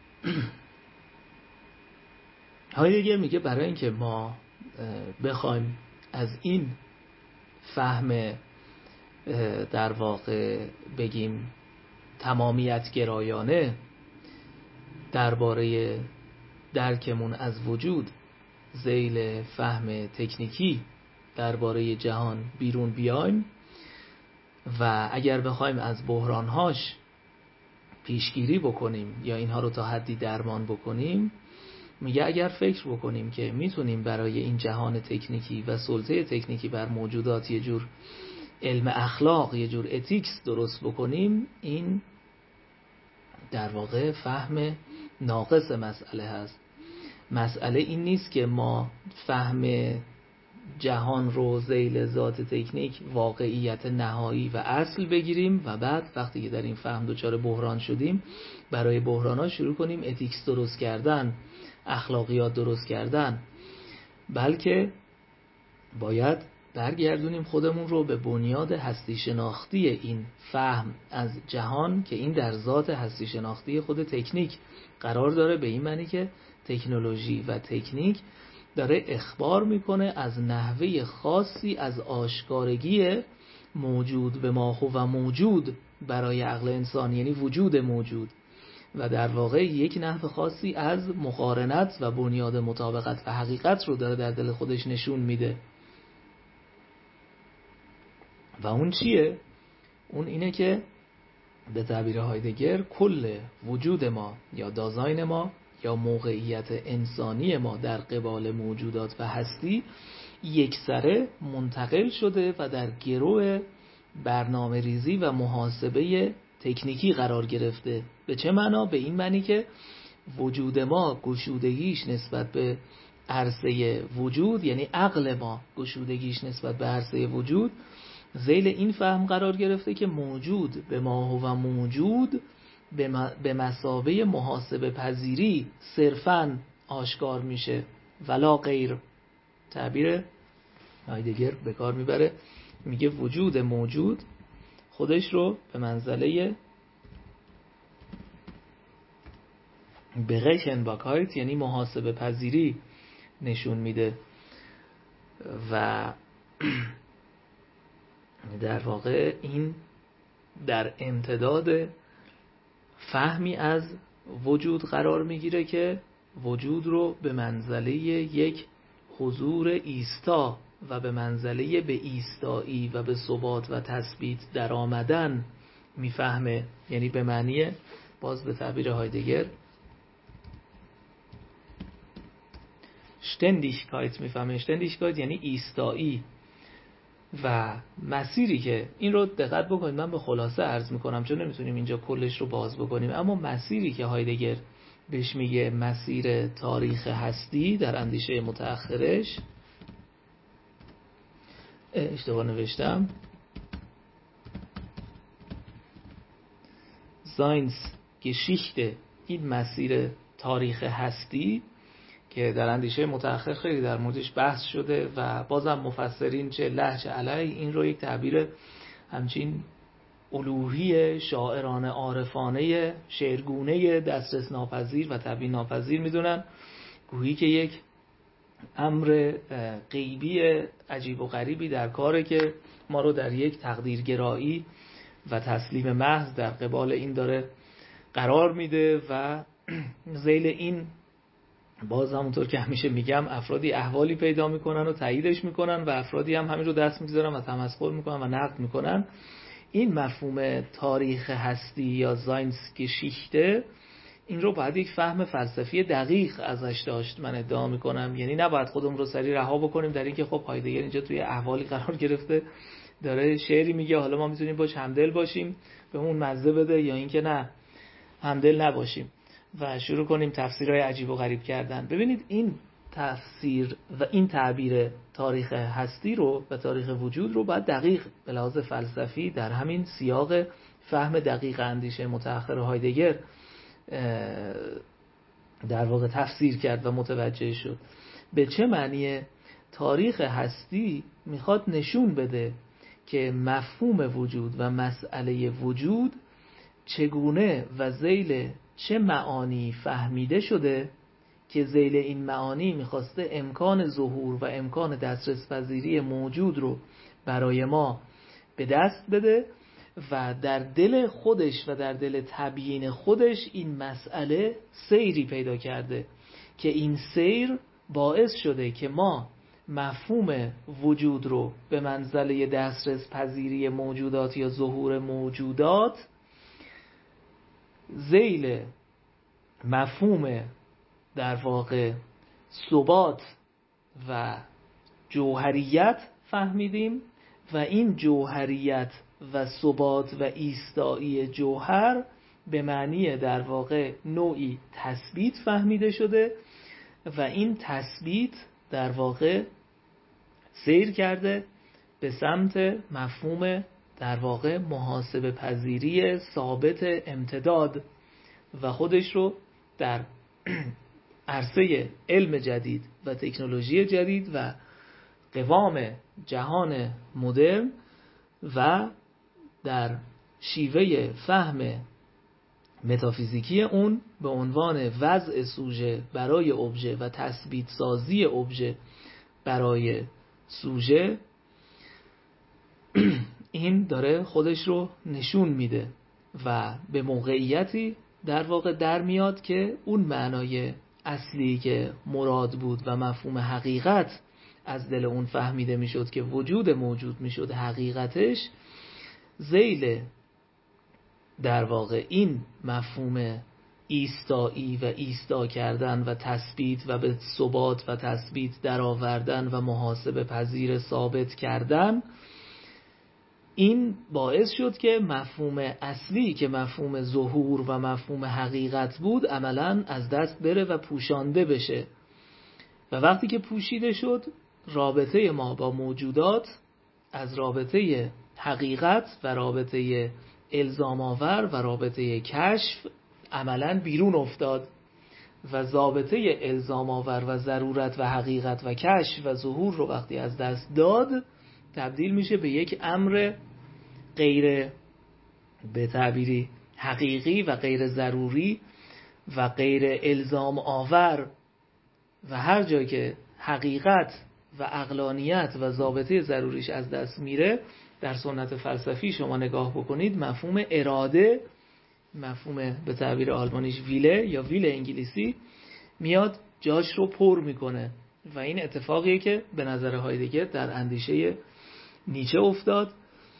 هایدگر میگه برای اینکه ما بخوایم از این فهم در واقع بگیم تمامیت گرایانه درباره درکمون از وجود ذیل فهم تکنیکی درباره جهان بیرون بیایم و اگر بخوایم از بحرانهاش پیشگیری بکنیم یا اینها رو تا حدی درمان بکنیم، میگه اگر فکر بکنیم که میتونیم برای این جهان تکنیکی و سلطه تکنیکی بر موجودات یه جور علم اخلاق، یه جور اتیکس درست بکنیم، این در واقع فهم ناقص مسئله هست. مسئله این نیست که ما فهم جهان رو ذیل ذات تکنیک واقعیت نهایی و اصل بگیریم و بعد وقتی که در این فهم دچار بحران شدیم برای بحران‌ها شروع کنیم اتیکس درست کردن، اخلاقیات درست کردن، بلکه باید برگردونیم خودمون رو به بنیاد هستی شناختی این فهم از جهان که این در ذات هستی شناختی خود تکنیک قرار داره، به این معنی که تکنولوژی و تکنیک داره اخبار میکنه از نحوه خاصی از آشکارگی موجود به ماهو و موجود برای عقل انسان، یعنی وجود موجود، و در واقع یک نحو خاصی از مقارنت و بنیاد مطابقت و حقیقت رو داره در دل خودش نشون میده. و اون چیه؟ اون اینه که به تعبیر هایدگر کل وجود ما یا دازاین ما یا موقعیت انسانی ما در قبال موجودات و هستی یکسره منتقل شده و در گرو برنامه ریزی و محاسبه تکنیکی قرار گرفته. به چه معنا؟ به این معنی که وجود ما گشودگیش نسبت به عرصه وجود، یعنی عقل ما گشودگیش نسبت به عرصه وجود ذیل این فهم قرار گرفته که موجود به ما و موجود به مثابه محاسبه پذیری صرفاً آشکار میشه ولا غیر. تعبیر هایدگر به کار میبره، میگه وجود موجود خودش رو به منزله بغیشنباکایت یعنی محاسبه پذیری نشون میده و در واقع این در امتداد فهمی از وجود قرار میگیره که وجود رو به منزله یک حضور ایستا و به منزله به ایستایی و به ثبات و تثبیت در آمدن میفهمه، یعنی به معنی باز به تعبیر هایدگر شتندیشکایت میفهمه. شتندیشکایت یعنی ایستایی و مسیری که این رو دقت بکنید، من به خلاصه عرض میکنم چون نمیتونیم اینجا کلش رو باز بکنیم، اما مسیری که هایدگر بهش میگه مسیر تاریخ هستی در اندیشه متأخرش، اشتباه نوشتم، ساینس گشیخته، این مسیر تاریخ هستی که در اندیشه متأخر خیلی در موردش بحث شده و بازم مفسرین چه له چه علی این رو یک تعبیر همچین الوهی شاعرانه عارفانه شعرگونه دسترس ناپذیر و تبیین ناپذیر میدونن، گویی که یک امر غیبی عجیب و غریبی در کاره که ما رو در یک تقدیرگرایی و تسلیم محض در قبال این داره قرار میده و ذیل این باز همونطور که همیشه میگم افرادی احوالی پیدا میکنن و تاییدش میکنن و افرادی هم همین رو دست میذارن و تمسخر میکنن و نقد میکنن. این مفهوم تاریخ هستی یا زاینس گشیخته، این رو باید یک فهم فلسفی دقیق ازش داشت، من ادعا میکنم. یعنی نباید خودمون رو سریع رها بکنیم در اینکه خب هایدگر اینجا توی احوالی قرار گرفته داره شعری میگه، حالا ما میتونیم باش همدل باشیم به اون مزه بده یا اینکه نه همدل نباشیم و شروع کنیم تفسیرهای عجیب و غریب کردن. ببینید این تفسیر و این تعبیر تاریخ هستی رو و تاریخ وجود رو باید دقیق به لحاظ فلسفی در همین سیاق فهم دقیق اندیشه متأخر هایدگر در واقع تفسیر کرد و متوجه شد. به چه معنی تاریخ هستی میخواد نشون بده که مفهوم وجود و مسئله وجود چگونه و ذیل چه معانی فهمیده شده که ذیل این معانی میخواسته امکان ظهور و امکان دسترس پذیری موجود رو برای ما به دست بده و در دل خودش و در دل تبیین خودش این مسئله سیری پیدا کرده که این سیر باعث شده که ما مفهوم وجود رو به منزله دسترس پذیری موجودات یا ظهور موجودات ذیل مفهوم در واقع ثبات و جوهریت فهمیدیم و این جوهریت و ثبات و ایستایی جوهر به معنی در واقع نوعی تثبیت فهمیده شده و این تثبیت در واقع سیر کرده به سمت مفهوم در واقع محاسبه پذیری ثابت امتداد و خودش رو در عرصه علم جدید و تکنولوژی جدید و قوام جهان مدرن و در شیوه فهم متافیزیکی اون به عنوان وضع سوژه برای ابژه و تثبیت سازی ابژه برای سوژه این داره خودش رو نشون میده و به موقعیتی در واقع در میاد که اون معنای اصلی که مراد بود و مفهوم حقیقت از دل اون فهمیده میشد که وجود موجود میشد حقیقتش ذیل در واقع این مفهوم ایستایی و ایستا کردن و تثبیت و به ثبات و تثبیت درآوردن و محاسبه پذیر ثابت کردن این باعث شد که مفهوم اصلی که مفهوم ظهور و مفهوم حقیقت بود عملاً از دست بره و پوشانده بشه و وقتی که پوشیده شد رابطه ما با موجودات از رابطه حقیقت و رابطه الزام آور و رابطه کشف عملاً بیرون افتاد و ضابطه الزام آور و ضرورت و حقیقت و کشف و ظهور رو وقتی از دست داد تبدیل میشه به یک امر غیر به تعبیری حقیقی و غیر ضروری و غیر الزام آور و هر جا که حقیقت و عقلانیت و ضابطه ضروریش از دست میره در سنت فلسفی شما نگاه بکنید مفهوم اراده مفهوم به تعبیر آلمانیش ویله یا ویل انگلیسی میاد جاش رو پر میکنه و این اتفاقیه که به نظر هایدگر در اندیشه نیچه افتاد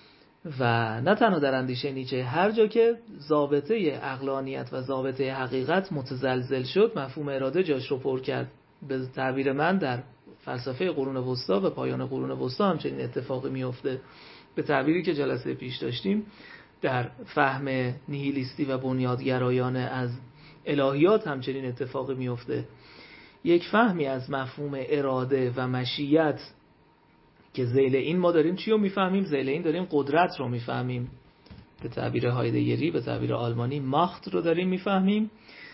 و نه تنها در اندیشه نیچه هر جا که ضابطه عقلانیت و ضابطه حقیقت متزلزل شد مفهوم اراده جاش رو پر کرد. به تعبیر من در فلسفه قرون وسطا و پایان قرون وسطا همچنین اتفاقی میفته. به تعبیری که جلسه پیش داشتیم در فهم نیهیلیستی و بنیادگرایانه از الهیات همچنین اتفاقی میفته. یک فهمی از مفهوم اراده و مشیت که ذیل این ما داریم چی رو میفهمیم؟ ذیل این داریم قدرت رو میفهمیم، به تعبیر هایدگری به تعبیر آلمانی ماخت رو داریم میفهمیم.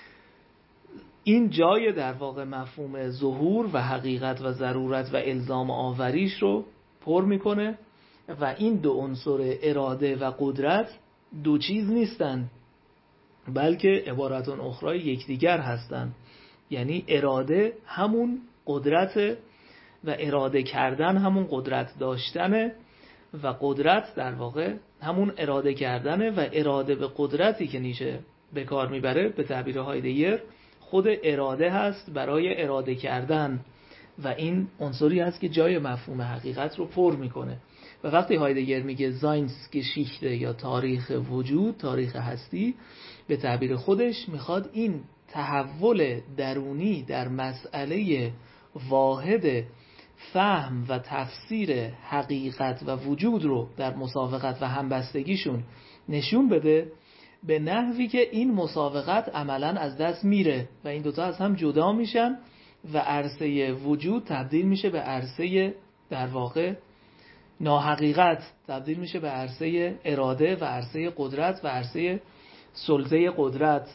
این جای در واقع مفهوم ظهور و حقیقت و ضرورت و الزام آوریش رو پر میکنه و این دو عنصر اراده و قدرت دو چیز نیستن بلکه عبارتون اخرى یکدیگر هستن. یعنی اراده همون قدرت و اراده کردن همون قدرت داشتنه و قدرت در واقع همون اراده کردنه و اراده به قدرتی که نیچه به کار میبره به تعبیر هایدگر خود اراده هست برای اراده کردن و این عنصری هست که جای مفهوم حقیقت رو پر میکنه. و وقتی هایدگر میگه زاینسگشیخته یا تاریخ وجود، تاریخ هستی، به تعبیر خودش میخواد این تحول درونی در مسئله واحد فهم و تفسیر حقیقت و وجود رو در مسابقت و همبستگیشون نشون بده به نحوی که این مسابقت عملاً از دست میره و این دوتا از هم جدا میشن و عرصه وجود تبدیل میشه به عرصه در واقع ناحقیقت، تبدیل میشه به عرصه اراده و عرصه قدرت و عرصه سلطه قدرت.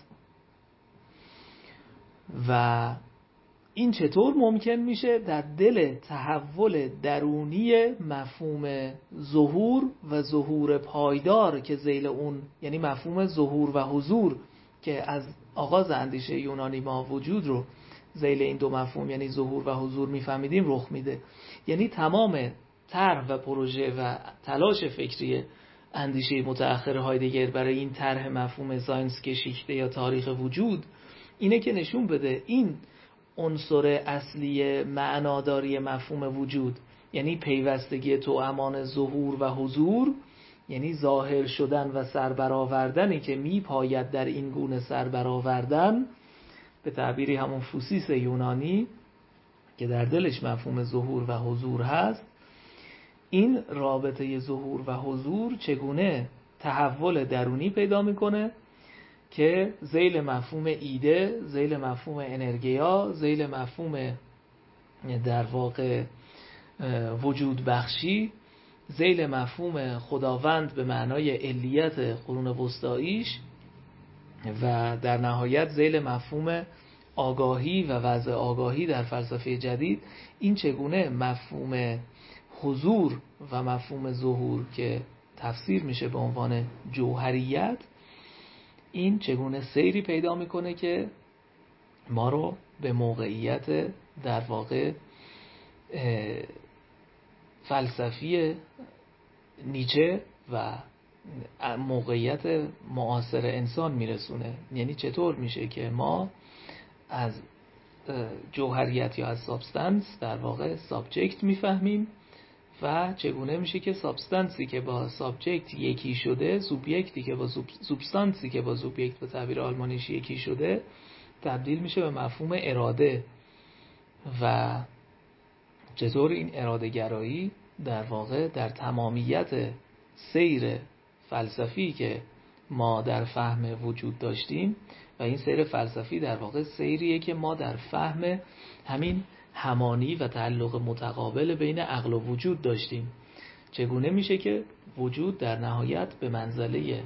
و این چطور ممکن میشه؟ در دل تحول درونی مفهوم ظهور و ظهور پایدار که ذیل اون، یعنی مفهوم ظهور و حضور که از آغاز اندیشه یونانی ما وجود رو ذیل این دو مفهوم یعنی ظهور و حضور میفهمیدیم رخ میده. یعنی تمام طرح و پروژه و تلاش فکری اندیشه متأخر هایدگر برای این طرح مفهوم زاینسگشیخته یا تاریخ وجود اینه که نشون بده این عنصر اصلی معناداری مفهوم وجود، یعنی پیوستگی توامان ظهور و حضور، یعنی ظاهر شدن و سربرآوردنی که میپاید در این گونه سربرآوردن، به تعبیری همون فوسیس یونانی که در دلش مفهوم ظهور و حضور هست، این رابطه ظهور و حضور چگونه تحول درونی پیدا میکنه که ذیل مفهوم ایده، ذیل مفهوم انرگیا، ذیل مفهوم در واقع وجود بخشی، ذیل مفهوم خداوند به معنای علیت قرون وسطاییش و در نهایت ذیل مفهوم آگاهی و وضع آگاهی در فلسفه جدید، این چگونه مفهوم حضور و مفهوم ظهور که تفسیر میشه به عنوان جوهریت، این چگونه سیری پیدا میکنه که ما رو به موقعیت در واقع فلسفی نیچه و موقعیت معاصر انسان میرسونه. یعنی چطور میشه که ما از جوهریت یا از سابستنس در واقع سابجکت میفهمیم و چگونه میشه که سابستنسی که با سابجکت یکی شده، سوبیکتی که با سوبستانسی که با سوبیکت به تعبیر آلمانیش یکی شده، تبدیل میشه به مفهوم اراده و چطور این اراده گرایی در واقع در تمامیت سیر فلسفی که ما در فهم وجود داشتیم و این سیر فلسفی در واقع سیریه که ما در فهم همین همانی و تعلق متقابل بین عقل و وجود داشتیم. چگونه میشه که وجود در نهایت به منزله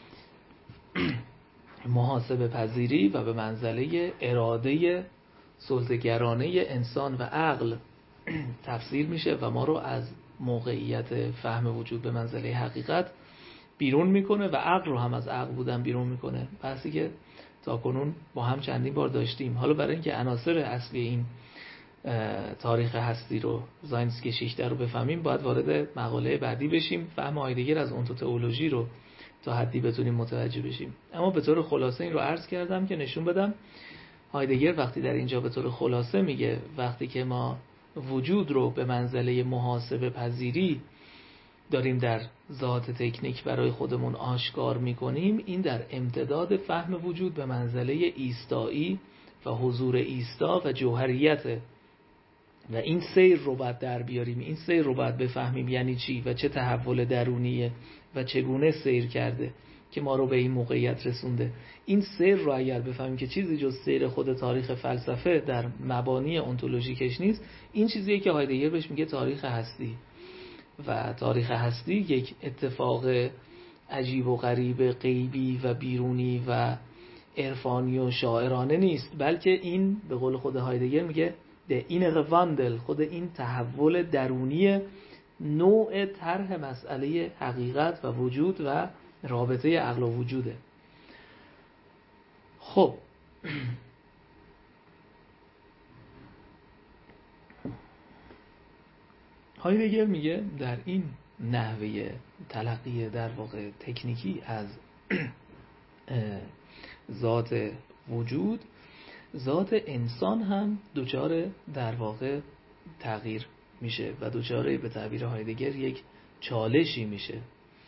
محاسبه پذیری و به منزله اراده سلطه‌گرانه انسان و عقل تفسیر میشه و ما رو از موقعیت فهم وجود به منزله حقیقت بیرون میکنه و عقل رو هم از عقل بودن بیرون میکنه. بحثی که تا کنون با هم چندین بار داشتیم. حالا برای اینکه عناصر اصلی این تاریخ هستی رو، زاینسگشیخته رو بفهمیم، باید وارد مقاله بعدی بشیم، فهم هایدگر از اونتوتئولوژی رو تا حدی بتونیم متوجه بشیم. اما به طور خلاصه این رو عرض کردم که نشون بدم هایدگر وقتی در اینجا به طور خلاصه میگه وقتی که ما وجود رو به منزله محاسبه پذیری داریم در ذات تکنیک برای خودمون آشکار میکنیم، این در امتداد فهم وجود به منزله ایستایی و حضور ایستا و جوهریته و این سیر رو باید در بیاریم، این سیر رو باید بفهمیم یعنی چی و چه تحول درونیه و چگونه سیر کرده که ما رو به این موقعیت رسونده. این سیر رو اگر بفهمیم که چیزی جز سیر خود تاریخ فلسفه در مبانی انتولوژیکش نیست، این چیزیه که هایدگر بهش میگه تاریخ هستی. و تاریخ هستی یک اتفاق عجیب و غریب غیبی و بیرونی و عرفانی و شاعرانه نیست، بلکه این به قول خود هایدگر میگه ده اینر واندل، خود این تحول درونی نوع طرح مسئله حقیقت و وجود و رابطه عقل و وجوده. خب هایدگر میگه در این نحوه تلقی در واقع تکنیکی از ذات وجود، ذات انسان هم دچار در واقع تغییر میشه و دچار به تعبیر هایدگر یک چالشی میشه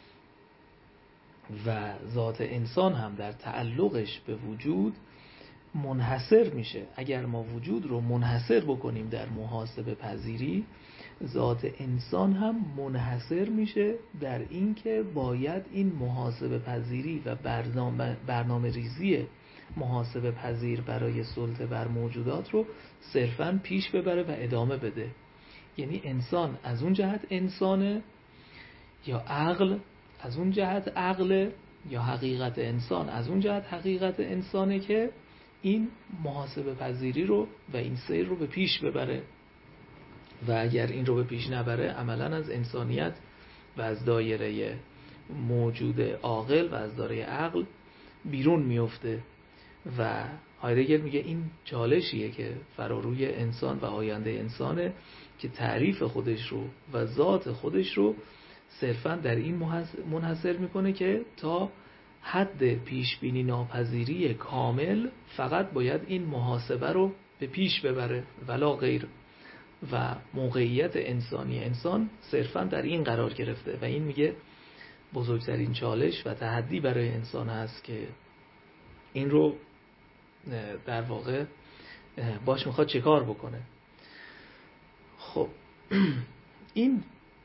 و ذات انسان هم در تعلقش به وجود منحصر میشه. اگر ما وجود رو منحصر بکنیم در محاسبه پذیری، ذات انسان هم منحصر میشه در این که باید این محاسبه پذیری و برنامه, برنامه ریزی محاسبه پذیر برای سلطه بر موجودات رو صرفاً پیش ببره و ادامه بده. یعنی انسان از اون جهت انسانه یا عقل از اون جهت عقل یا حقیقت انسان از اون جهت حقیقت انسانه که این محاسبه پذیری رو و این سیر رو به پیش ببره و اگر این رو به پیش نبره عملاً از انسانیت و از دایره موجود عاقل و از دایره عقل بیرون میفته. و هایدگر میگه این چالشیه که فراروی انسان و آینده انسانه که تعریف خودش رو و ذات خودش رو صرفاً در این منحصر میکنه که تا حد پیش بینی ناپذیری کامل فقط باید این محاسبه رو به پیش ببره ولا غیر، و موقعیت انسانی انسان صرفاً در این قرار گرفته و این میگه بزرگترین چالش و تحدی برای انسان هست که این رو در واقع باش میخواد چه کار بکنه. خب این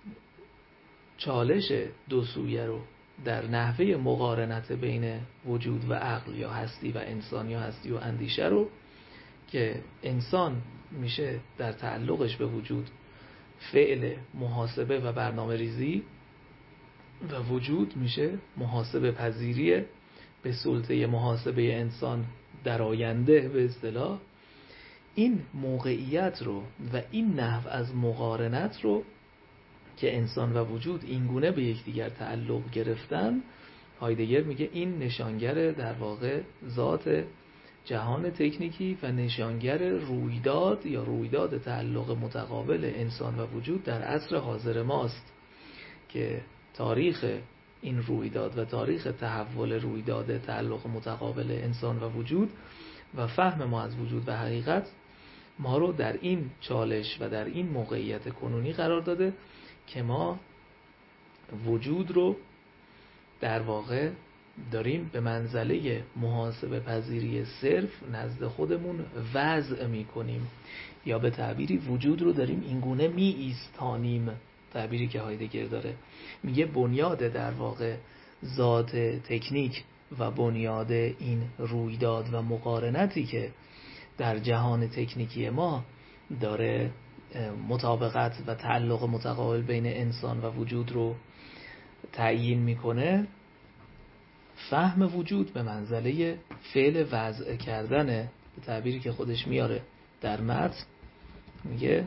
چالش دو سویه رو در نحوه مقارنت بین وجود و عقل یا هستی و انسان یا هستی و اندیشه رو که انسان میشه در تعلقش به وجود فعل محاسبه و برنامه ریزی و وجود میشه محاسبه پذیری به سلطه محاسبه انسان در آینده به اصطلاح، این موقعیت رو و این نحو از مقارنت رو که انسان و وجود اینگونه به یکدیگر تعلق گرفتن، هایدگر میگه این نشانگر در واقع ذات جهان تکنیکی و نشانگر رویداد یا رویداد تعلق متقابل انسان و وجود در عصر حاضر ماست که تاریخ این رویداد و تاریخ تحول رویداد تعلق متقابل انسان و وجود و فهم ما از وجود و حقیقت ما رو در این چالش و در این موقعیت کنونی قرار داده که ما وجود رو در واقع داریم به منزله محاسبه پذیری صرف نزد خودمون وضع می کنیم، یا به تعبیری وجود رو داریم اینگونه می ایستانیم. تعبیری که هایدگر داره میگه بنیاد در واقع ذات تکنیک و بنیاد این رویداد و مقارنتی که در جهان تکنیکی ما داره مطابقت و تعلق متقابل بین انسان و وجود رو تعیین میکنه، فهم وجود به منزله فعل وضع کردنه. به تعبیری که خودش میاره در متن میگه،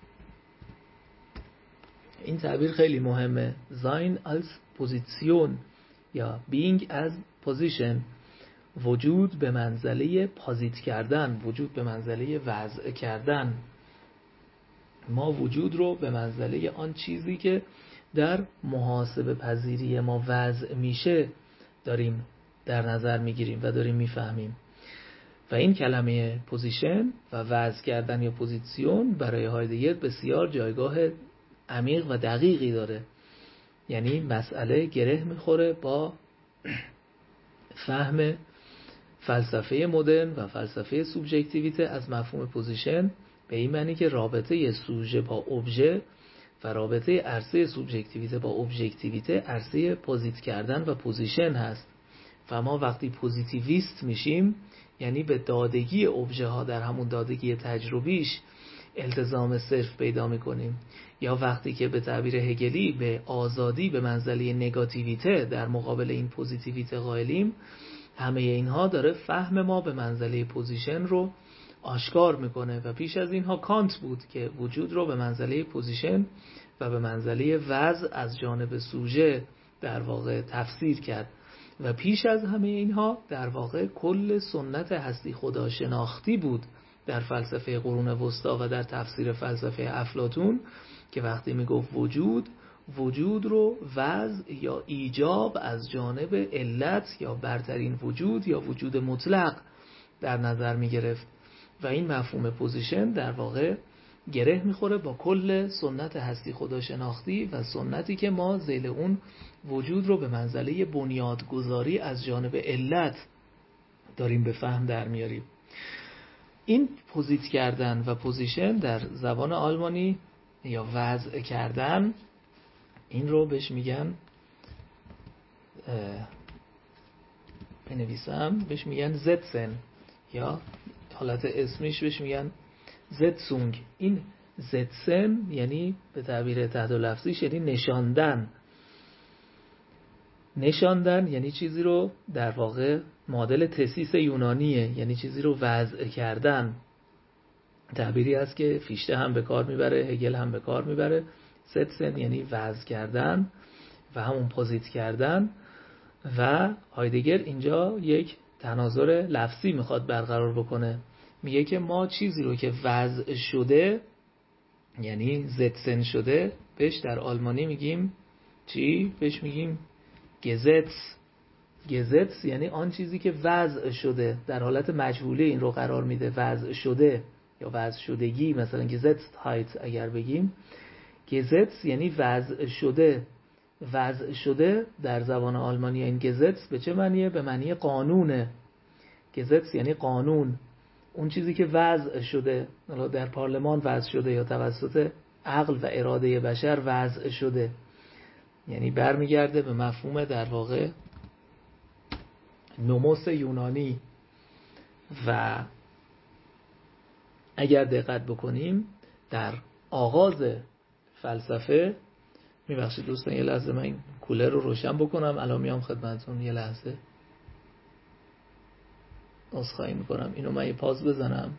این تعبیر خیلی مهمه، Sein als Position یا Being as Position، وجود به منزله پازیت کردن، وجود به منزله وضع کردن. ما وجود رو به منزله آن چیزی که در محاسبه پذیری ما وضع میشه داریم در نظر میگیریم و داریم میفهمیم. و این کلمه پوزیشن و وضع کردن یا پوزیسیون برای هایدگر بسیار جایگاه عمیق و دقیقی داره. یعنی مسئله گره میخوره با فهم فلسفه مدرن و فلسفه سوبژکتیویته از مفهوم پوزیشن، به این معنی که رابطه سوژه با ابژه و رابطه عرصه سوبژکتیویته با ابژکتیویته عرصه پوزیت کردن و پوزیشن هست. و ما وقتی پوزیتیویست میشیم یعنی به دادگی ابژه ها در همون دادگی تجربیش التزام صرف پیدا میکنیم، یا وقتی که به تعبیر هگلی به آزادی به منزله نگاتیویته در مقابل این پوزیتیویته قائلیم، همه اینها داره فهم ما به منزله پوزیشن رو آشکار میکنه. و پیش از اینها کانت بود که وجود رو به منزله پوزیشن و به منزله وضع از جانب سوژه در واقع تفسیر کرد. و پیش از همه اینها در واقع کل سنت هستی خدا شناختی بود در فلسفه قرون وسطا و در تفسیر فلسفه افلاطون که وقتی میگفت وجود، وجود رو وضع یا ایجاب از جانب علت یا برترین وجود یا وجود مطلق در نظر میگرفت. و این مفهوم پوزیشن در واقع گره میخوره با کل سنت هستی خدا شناختی و سنتی که ما ذیل اون وجود رو به منزله بنیادگذاری از جانب علت داریم به فهم در میاریم. این پوزیت کردن و پوزیشن در زبان آلمانی یا وضع کردن، این رو بهش میگن بنویسم بهش میگن زتسن، یا حالت اسمیش بهش میگن زتسونگ. این زتسن یعنی به تعبیر تحت لفظیش یعنی نشاندن. نشاندن یعنی چیزی رو در واقع مدل تسیس یونانیه، یعنی چیزی رو وضع کردن. تعبیری است که فیشته هم به کار میبره، هگل هم به کار میبره. ستسن یعنی وضع کردن و همون پوزیت کردن. و هایدگر اینجا یک تناظر لفظی میخواد برقرار بکنه، میگه که ما چیزی رو که وضع شده یعنی زتسن شده بهش در آلمانی میگیم چی؟ بهش میگیم گزتس. گزتس یعنی آن چیزی که وضع شده، در حالت مجهوله این رو قرار میده، وضع شده یا وضع شدگی، مثلا گزتس هایت اگر بگیم. گزتس یعنی وضع شده. وضع شده در زبان آلمانی این گزتس به چه معنیه؟ به معنی قانونه. گزتس یعنی قانون، اون چیزی که وضع شده، در پارلمان وضع شده یا توسط عقل و اراده بشر وضع شده، یعنی برمیگرده به مفهوم در واقع نوموس یونانی. و اگر دقت بکنیم در آغاز فلسفه، میبخشید دوستان یه لحظه من این کولر رو روشن بکنم، الان میام خدمتتون، یه لحظه عذرخواهی میکنم، اینو من یه پاز بزنم.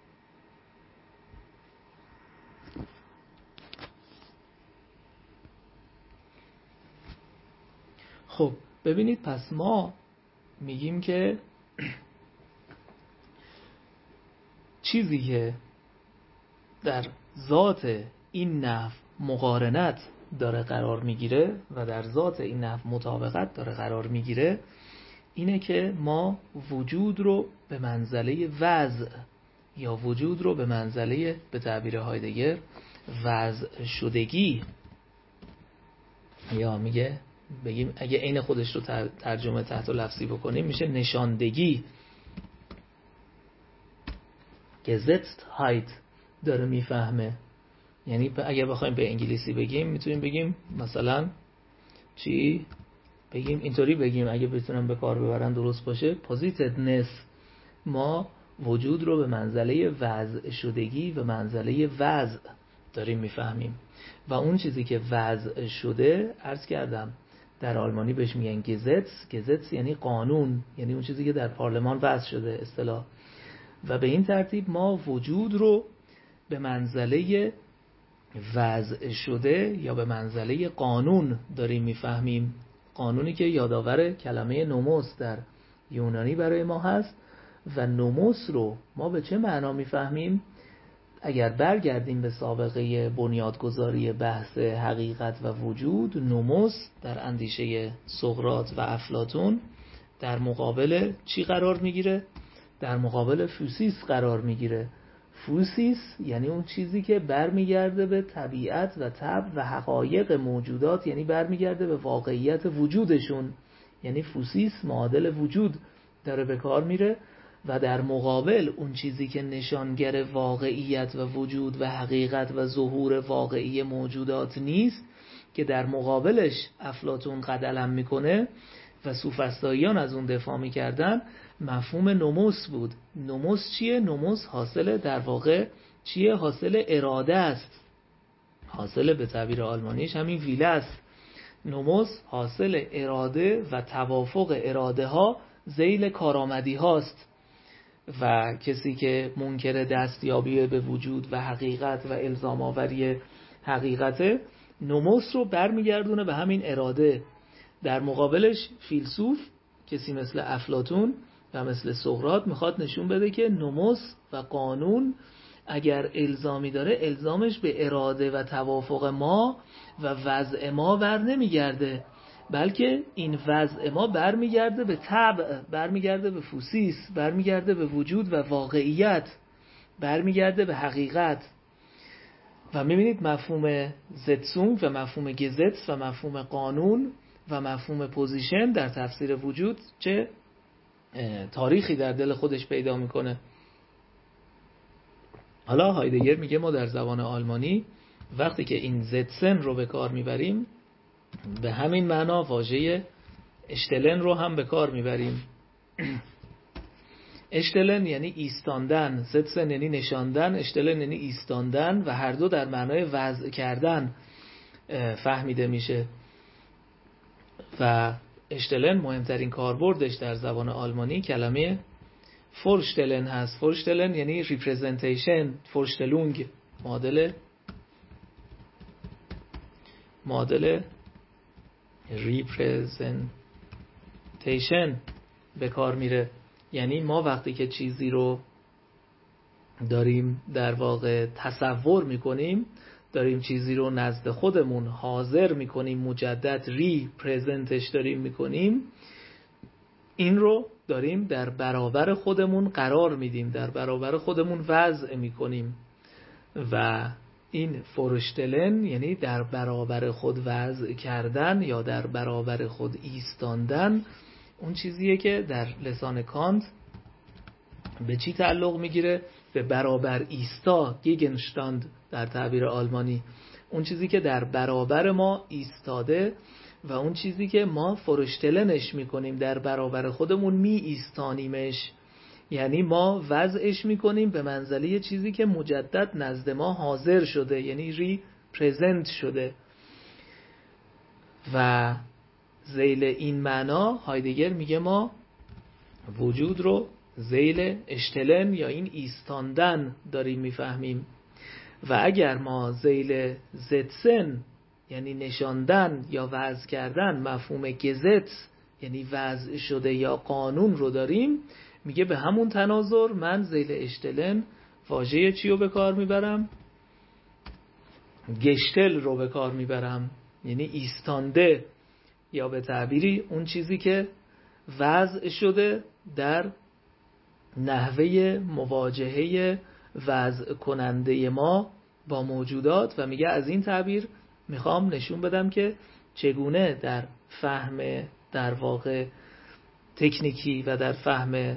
خب ببینید، پس ما میگیم که چیزی که در ذات این نحو مقارنت داره قرار میگیره و در ذات این نحو مطابقت داره قرار میگیره، اینه که ما وجود رو به منزله وضع یا وجود رو به منزله، به تعبیر هایدگر، وضع شدگی، یا میگه بگیم اگه عین خودش رو ترجمه تحت لفظی بکنیم میشه نشاندگی. Gesetztheit داره میفهمه. یعنی اگه بخوایم به انگلیسی بگیم میتونیم بگیم مثلا چی؟ بگیم اینطوری بگیم اگه بتونم به کار ببرن درست باشه، positedness. ما وجود رو به منزله وضع شدگی و منزله وضع داریم میفهمیم. و اون چیزی که وضع شده، عرض کردم در آلمانی بهش میگن گزتس. گزتس یعنی قانون، یعنی اون چیزی که در پارلمان وضع شده اصطلاح. و به این ترتیب ما وجود رو به منزله وضع شده یا به منزله قانون داریم میفهمیم. قانونی که یادآور کلمه نوموس در یونانی برای ما هست. و نوموس رو ما به چه معنا میفهمیم؟ اگر برگردیم به سابقه بنیادگذاری بحث حقیقت و وجود، نوموس در اندیشه سقراط و افلاطون در مقابل چی قرار میگیره؟ در مقابل فوسیس قرار میگیره. فوسیس یعنی اون چیزی که برمیگرده به طبیعت و طبع و حقایق موجودات، یعنی برمیگرده به واقعیت وجودشون. یعنی فوسیس معادل وجود داره به کار میره. و در مقابل اون چیزی که نشانگر واقعیت و وجود و حقیقت و ظهور واقعی موجودات نیست، که در مقابلش افلاطون قد علم میکنه و سوفسطائیان از اون دفاع میکردن، مفهوم نوموس بود. نوموس چیه؟ نوموس حاصل در واقع چیه؟ حاصل اراده است. حاصل به تعبیر آلمانیش همین ویله است. نوموس حاصل اراده و توافق اراده ها ذیل کارآمدی هاست. و کسی که منکر دستیابی به وجود و حقیقت و الزام آوری حقیقت، نوموس رو برمیگردونه به همین اراده. در مقابلش فیلسوف، کسی مثل افلاطون و مثل سقراط، میخواد نشون بده که نوموس و قانون اگر الزامی داره، الزامش به اراده و توافق ما و وضع ما بر نمیگرده، بلکه این وضع ما برمیگرده به طبع، برمیگرده به فوسیس، برمیگرده به وجود و واقعیت، برمیگرده به حقیقت. و میبینید مفهوم زتسونگ و مفهوم گزتس و مفهوم قانون و مفهوم پوزیشن در تفسیر وجود چه تاریخی در دل خودش پیدا میکنه. حالا هایدگر میگه ما در زبان آلمانی وقتی که این زتسن رو به کار میبریم، به همین معنا واژه اشتلن رو هم به کار میبریم. اشتلن یعنی ایستاندن، زتسن یعنی نشاندن، اشتلن یعنی ایستاندن، و هر دو در معنای وضع کردن فهمیده میشه. و اشتلن مهمترین کاربردش در زبان آلمانی کلمه فورشتلن هست. فورشتلن یعنی ریپرزنتیشن، فورشتلونگ معادل معادل ریپرزنتیشن به کار میره. یعنی ما وقتی که چیزی رو داریم در واقع تصور میکنیم، داریم چیزی رو نزد خودمون حاضر میکنیم، مجدد ری پرزنتش داریم میکنیم، این رو داریم در برابر خودمون قرار میدیم، در برابر خودمون وضع میکنیم و این فورشتلن یعنی در برابر خود وضع کردن یا در برابر خود ایستاندن، اون چیزیه که در لسان کانت به چی تعلق میگیره؟ به برابر ایستا، گیگنشتاند در تعبیر آلمانی، اون چیزی که در برابر ما ایستاده و اون چیزی که ما فورشتلنش میکنیم، در برابر خودمون می ایستانیمش، یعنی ما وضعش میکنیم به منزله چیزی که مجدد نزد ما حاضر شده، یعنی ری پرزنت شده. و ذیل این معنا هایدگر میگه ما وجود رو ذیل اشتلن یا این ایستاندن داریم میفهمیم و اگر ما ذیل زتسن یعنی نشاندن یا وضع کردن، مفهوم گزت یعنی وضع شده یا قانون رو داریم، میگه به همون تناظر من ذیل اشتلن واژه چی رو به کار میبرم؟ گشتل رو به کار میبرم، یعنی ایستانده یا به تعبیری اون چیزی که وضع شده در نحوه مواجهه وضع کننده ما با موجودات. و میگه از این تعبیر میخوام نشون بدم که چگونه در فهم در واقع تکنیکی و در فهم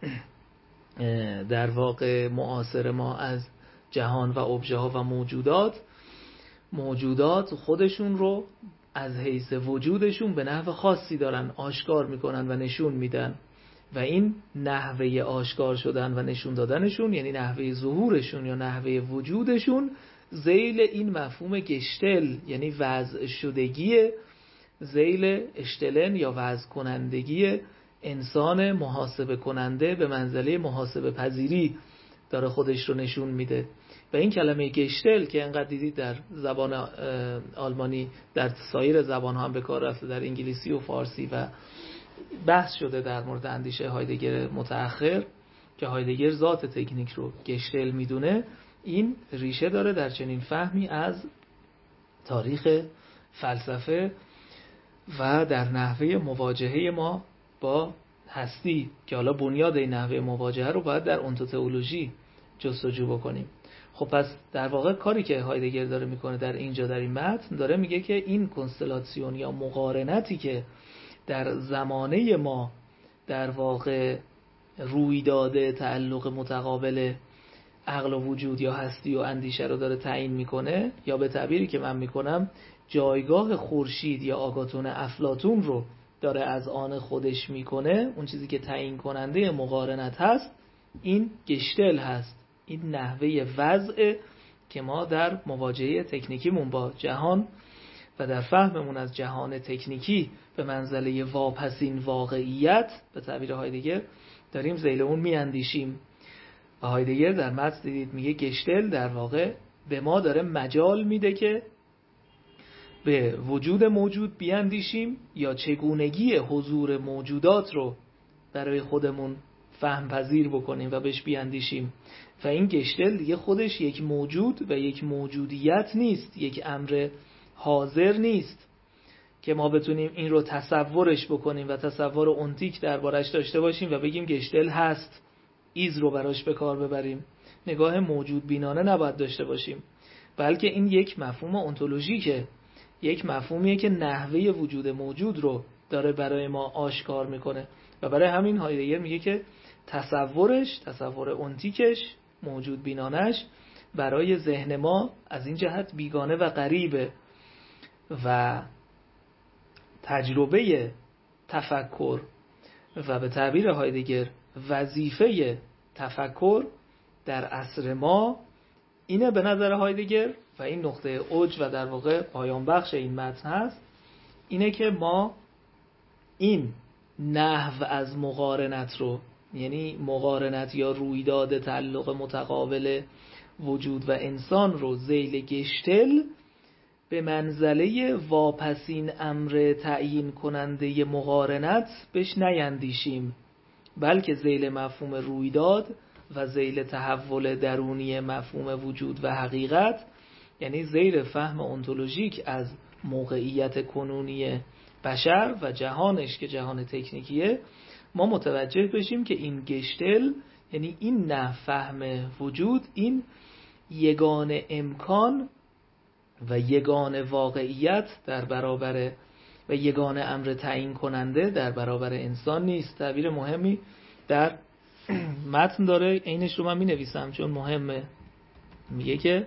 در واقع معاصر ما از جهان و ابژه ها و موجودات موجودات خودشون رو از حیث وجودشون به نحو خاصی دارن آشکار میکنن و نشون میدن و این نحوه آشکار شدن و نشون دادنشون یعنی نحوه ظهورشون یا نحوه وجودشون ذیل این مفهوم گشتل یعنی وضع شدگی، ذیل اشتلن یا وضع کنندگی انسان محاسبه کننده به منزله محاسبه پذیری داره خودش رو نشون میده. و این کلمه گشتل که انقدر دیدید در زبان آلمانی در سایر زبان هم به کار رفته، در انگلیسی و فارسی و بحث شده در مورد اندیشه هایدگر متأخر که هایدگر ذات تکنیک رو گشتل میدونه، این ریشه داره در چنین فهمی از تاریخ فلسفه و در نحوه مواجهه ما با هستی که حالا بنیاد این نحوه مواجهه رو باید در اونتوتئولوژی جستجو بکنیم. خب پس در واقع کاری که هایدگر داره میکنه در اینجا در این متن داره میگه که این کنستلاسیون یا مقارنتی که در زمانه ما در واقع روی داده تعلق متقابل عقل و وجود یا هستی و اندیشه رو داره تعیین میکنه، یا به تعبیری که من میکنم جایگاه خورشید یا آگاتون افلاطون رو داره از آن خودش میکنه، اون چیزی که تعیین کننده مقارنت هست این گشتل هست، این نحوه وضع که ما در مواجهه تکنیکیمون با جهان و در فهممون از جهان تکنیکی به منزله واپسین واقعیت به تعبیر هایدگر داریم ذیل اون میاندیشیم. و هایدگر در متن دیدید میگه گشتل در واقع به ما داره مجال میده که به وجود موجود بیاندیشیم یا چگونگی حضور موجودات رو برای خودمون فهم پذیر بکنیم و بهش بیاندیشیم. و این گشتل دیگه خودش یک موجود و یک موجودیت نیست، یک امر حاضر نیست که ما بتونیم این رو تصورش بکنیم و تصور اونتیک دربارش داشته باشیم و بگیم گشتل هست، ایز رو براش به کار ببریم، نگاه موجود بینانه نباید داشته باشیم، بلکه این یک مفهوم اونتولوژیکه، یک مفهومیه که نحوه وجود موجود رو داره برای ما آشکار میکنه. و برای همین هایدگر میگه که تصورش، تصور اونتیکش، موجود بینانش برای ذهن ما از این جهت بیگانه و غریبه و تجربه تفکر و به تعبیر هایدگر وظیفه تفکر در عصر ما اینه به نظر هایدگر و این نقطه اوج و در واقع پایان بخش این متن هست، اینه که ما این نحو از مقارنت رو، یعنی مقارنت یا رویداد تعلق متقابل وجود و انسان رو ذیل گشتل به منزله واپسین امر تعیین کننده مقارنت بهش نیندیشیم، بلکه ذیل مفهوم رویداد و ذیل تحول درونی مفهوم وجود و حقیقت یعنی زیر فهم اونتولوژیک از موقعیت کنونی بشر و جهانش که جهان تکنیکیه، ما متوجه بشیم که این گشتل، یعنی این نه فهم وجود، این یگانه امکان و یگانه واقعیت در برابر و یگانه امر تعیین کننده در برابر انسان نیست. تعبیر مهمی در متن داره، اینش رو من می نویسم چون مهمه. میگه که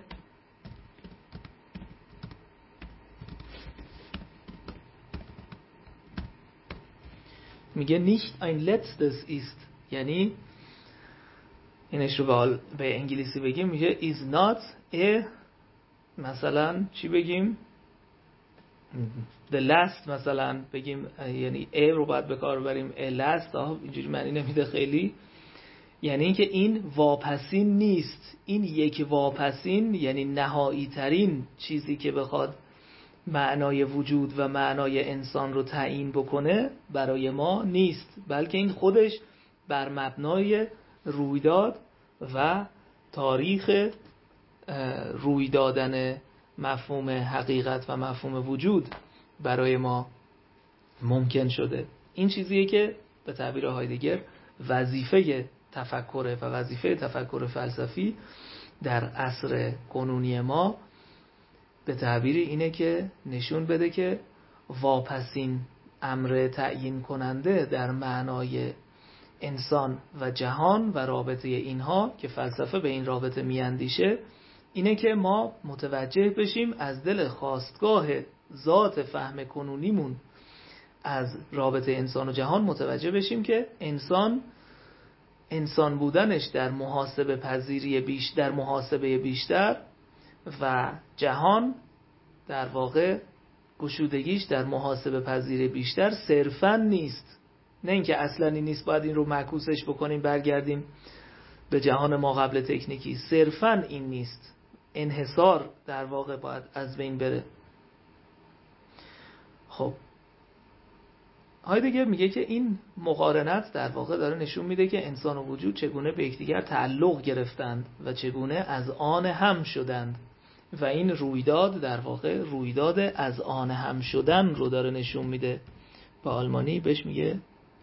میگه nicht ein letztes ist، یعنی اینش رو به, به انگلیسی بگیم میگه is not a، مثلا چی بگیم the last مثلا بگیم، یعنی a رو باید به کار بریم a last، آه اینجوری معنی نمیده خیلی، یعنی اینکه این واپسین نیست، این یک واپسین یعنی نهایی ترین چیزی که بخواد معنای وجود و معنای انسان رو تعیین بکنه برای ما نیست، بلکه این خودش بر مبنای رویداد و تاریخ روی دادن مفهوم حقیقت و مفهوم وجود برای ما ممکن شده. این چیزیه که به تعبیر هایدگر وظیفه تفکر و وظیفه تفکر فلسفی در عصر کنونی ما به تعبیر اینه که نشون بده که واپسین امر تعیین کننده در معنای انسان و جهان و رابطه اینها که فلسفه به این رابطه میاندیشه اینه که ما متوجه بشیم از دل خواستگاه ذات فهم کنونیمون از رابطه انسان و جهان متوجه بشیم که انسان انسان بودنش در محاسبه پذیری بیش در محاسبه بیشتر و جهان در واقع گشودگیش در محاسبه پذیری بیشتر صرفاً نیست، نه اینکه اصلاً این نیست باید این رو معکوسش بکنیم برگردیم به جهان ما قبل تکنیکی، صرفاً این نیست، انحصار در واقع باید از بین بره. خب هایدگر میگه که این مقارنت در واقع داره نشون میده که انسان و وجود چگونه به یکدیگر تعلق گرفتند و چگونه از آن هم شدند و این رویداد در واقع رویداد از آن هم شدن رو داره نشون میده. به آلمانی بهش میگه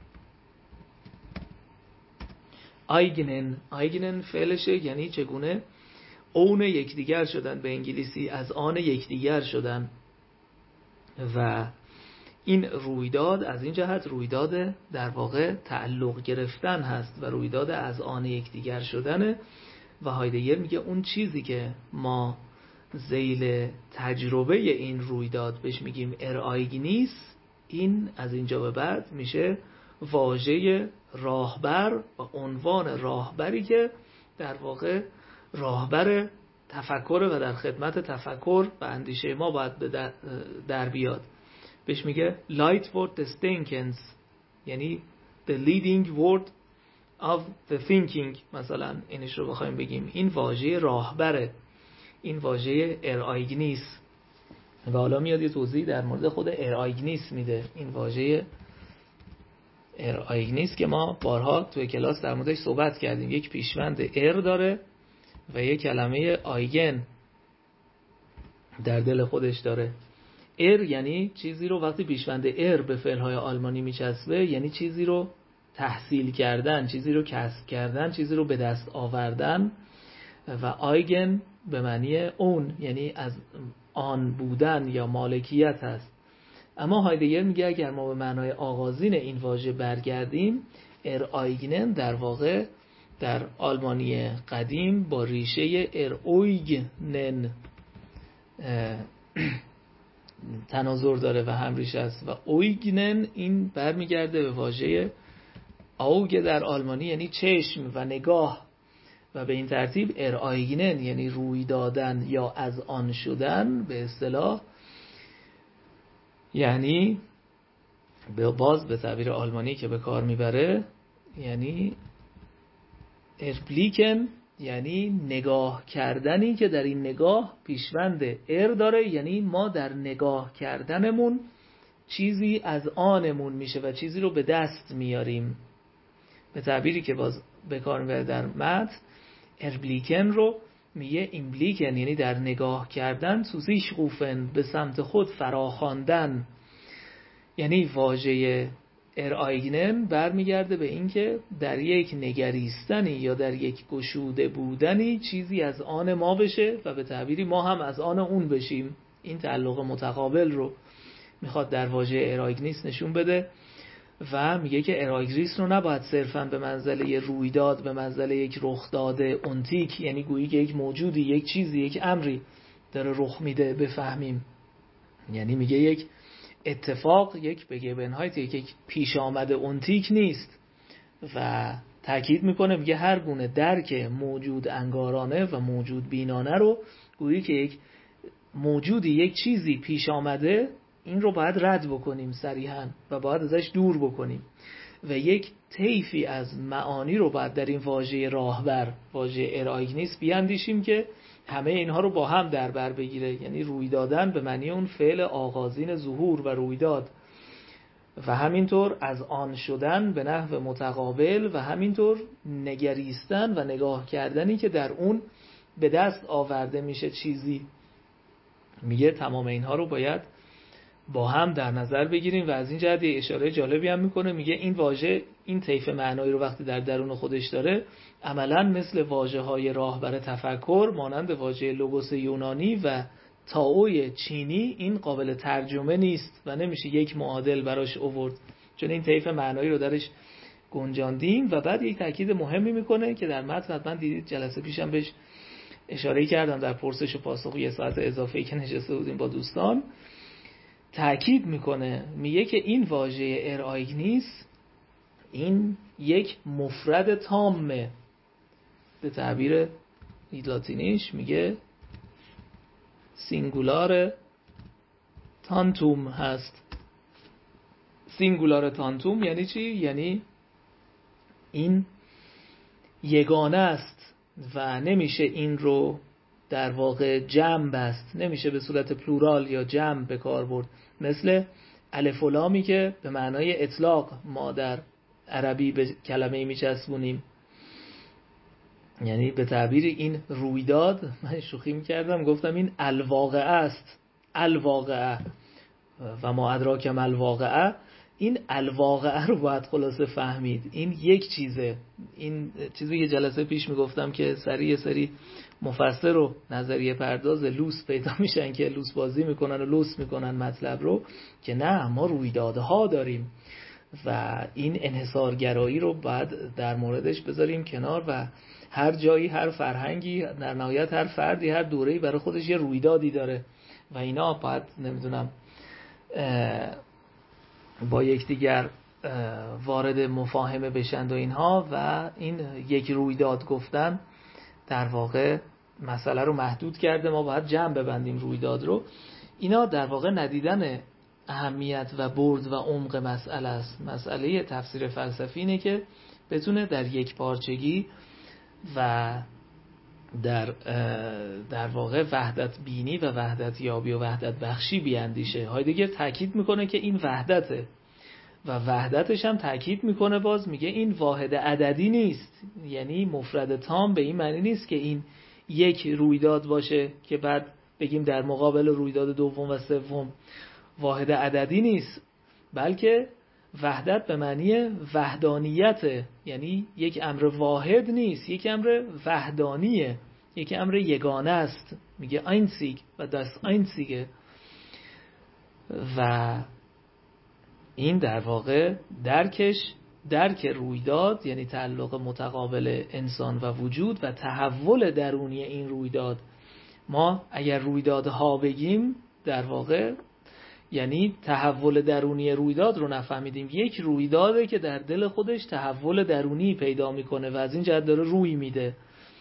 ایگنن. ایگنن فعلشه یعنی چگونه اون یکدیگر شدن، به انگلیسی از آن یکدیگر شدن. و این رویداد از این جهت رویداد در واقع تعلق گرفتن هست و رویداد از آن یکدیگر شدنه. و هایدگر میگه اون چیزی که ما ذیل تجربه این رویداد بهش میگیم ارایگنیس، این از اینجا به بعد میشه واژه راهبر و عنوان راهبری که در واقع راهبر تفکر و در خدمت تفکر و اندیشه ما باید در, در بیاد. بهش میگه light word des Denkens، یعنی the leading word of the thinking. مثلا اینش رو بخوایم بگیم این واژه راهبره، این واژه ارایگنیس. و حالا میاد یه توضیح در مورد خود ارایگنیس میده. این واژه ارایگنیس که ما بارها توی کلاس در موردش صحبت کردیم، یک پیشوند ار داره و یک کلمه آیگن در دل خودش داره. ار یعنی چیزی رو وقتی پیشوند ار به فعلهای آلمانی میچسبه یعنی چیزی رو تحصیل کردن، چیزی رو کسب کردن، چیزی رو به دست آوردن. و آیگن به معنی اون، یعنی از آن بودن یا مالکیت هست. اما هایدگر میگه اگر ما به معنای آغازین این واژه برگردیم، ار آیگنن در واقع در آلمانی قدیم با ریشه ار اویگنن تناظر داره و هم ریشه است. و اویگنن این برمیگرده به واژه آوگ در آلمانی یعنی چشم و نگاه. و به این ترتیب ار آیگنن یعنی روی دادن یا از آن شدن به اصطلاح، یعنی به باز به تعبیر آلمانی که به کار میبره یعنی اربلیکن، یعنی نگاه کردنی که در این نگاه پیشوند ار داره، یعنی ما در نگاه کردنمون چیزی از آنمون میشه و چیزی رو به دست میاریم. به تعبیری که باز به کار میبره در متن، اربلیکن رو میگه ایمبلیکن یعنی در نگاه کردن، تو sich rufen به سمت خود فراخواندن. یعنی واژه ارایگنن برمیگرده به این که در یک نگریستنی یا در یک گشوده بودنی چیزی از آن ما بشه و به تعبیری ما هم از آن اون بشیم. این تعلق متقابل رو میخواد در واژه ارایگنیس نشون بده و میگه که ارایگریس رو نباید صرفاً به منزله رویداد، به منزله یک رخداد اونتیک، یعنی گویی که یک موجودی، یک چیزی، یک امری داره رخ میده بفهمیم. یعنی میگه یک اتفاق، یک بگبنهایت، یک پیش آمده اونتیک نیست و تاکید میکنه، میگه هر گونه درک موجود انگارانه و موجود بینانه رو گویی که یک موجودی، یک چیزی پیش آمده، این رو باید رد بکنیم صریحاً و باید ازش دور بکنیم و یک طیفی از معانی رو باید در این واژه راهبر، واژه ارایگنیس بیاندیشیم که همه اینها رو با هم در بر بگیره. یعنی روی دادن به معنی اون فعل آغازین ظهور و رویداد و همینطور از آن شدن به نحو متقابل و همینطور نگریستن و نگاه کردنی که در اون به دست آورده میشه چیزی. میگه تمام اینها رو باید با هم در نظر بگیریم و از این جهت اشاره جالبی هم میکنه. میگه این واژه، این طیف معنایی رو وقتی در درون خودش داره، عملاً مثل واژه های راهبر تفکر، مانند واژه لوگوس یونانی و تائوی چینی، این قابل ترجمه نیست و نمیشه یک معادل براش آورد، چون این طیف معنایی رو درش گنجاندیم. و بعد یک تاکید مهمی میکنه که در متن حتما دیدید، جلسه پیشم بهش اشاره کردم در پرسش و پاسخ یه ساعت اضافه‌ای که نشسته بودیم با دوستان. تأکید میکنه، میگه که این واژه ارایگنیس این یک مفرد تامه. به تعبیر لاتینیش میگه سینگولار تانتوم هست. سینگولار تانتوم یعنی چی؟ یعنی این یگانه است و نمیشه این رو در واقع جمع بست، نمیشه به صورت پلورال یا جمع به کار برد، مثل الف و لامی که به معنای اطلاق ما در عربی به کلمه میچسبونیم. یعنی به تعبیر این رویداد، من شوخی میکردم گفتم این الواقعه است، الواقعه و ما ادراک ما الواقعه. این الواقعه رو باید خلاصه فهمید. این یک چیزه، این چیزی که جلسه پیش میگفتم که سری سری مفسر و نظریه پرداز لوس پیدا میشن که لوس بازی میکنن و لوس میکنن مطلب رو، که نه، ما رویدادها داریم و این انحصارگرایی رو باید در موردش بذاریم کنار و هر جایی، هر فرهنگی، در نهایت هر فردی، هر دوره‌ای برای خودش یه رویدادی داره و اینا باید نمیدونم با یکدیگر وارد مفاهمه بشند و اینها، و این یک رویداد گفتن در واقع مسئله رو محدود کرده. ما باید جمع ببندیم رویداد رو. اینا در واقع ندیدن اهمیت و برد و عمق مسئله است. مسئله تفسیر فلسفی اینه که بتونه در یک پارچگی و در در واقع وحدت بینی و وحدت یابی و وحدت بخشی بیاندیشه. هایدگر تاکید میکنه که این وحدته و وحدتش هم تاکید میکنه، باز میگه این واحد عددی نیست، یعنی مفرد تام به این معنی نیست که این یک رویداد باشه که بعد بگیم در مقابل رویداد دوم و سوم واحد عددی نیست، بلکه وحدت به معنی وحدانیت، یعنی یک امر واحد نیست، یک امر وحدانیه، یک امر یگانه است. میگه einzig و das einzige. و این در واقع درکش، درک رویداد یعنی تعلق متقابل انسان و وجود و تحول درونی این رویداد. ما اگر رویدادها بگیم در واقع یعنی تحول درونی رویداد رو نفهمیدیم. یک رویداده که در دل خودش تحول درونی پیدا میکنه و از این جهت داره روی میده.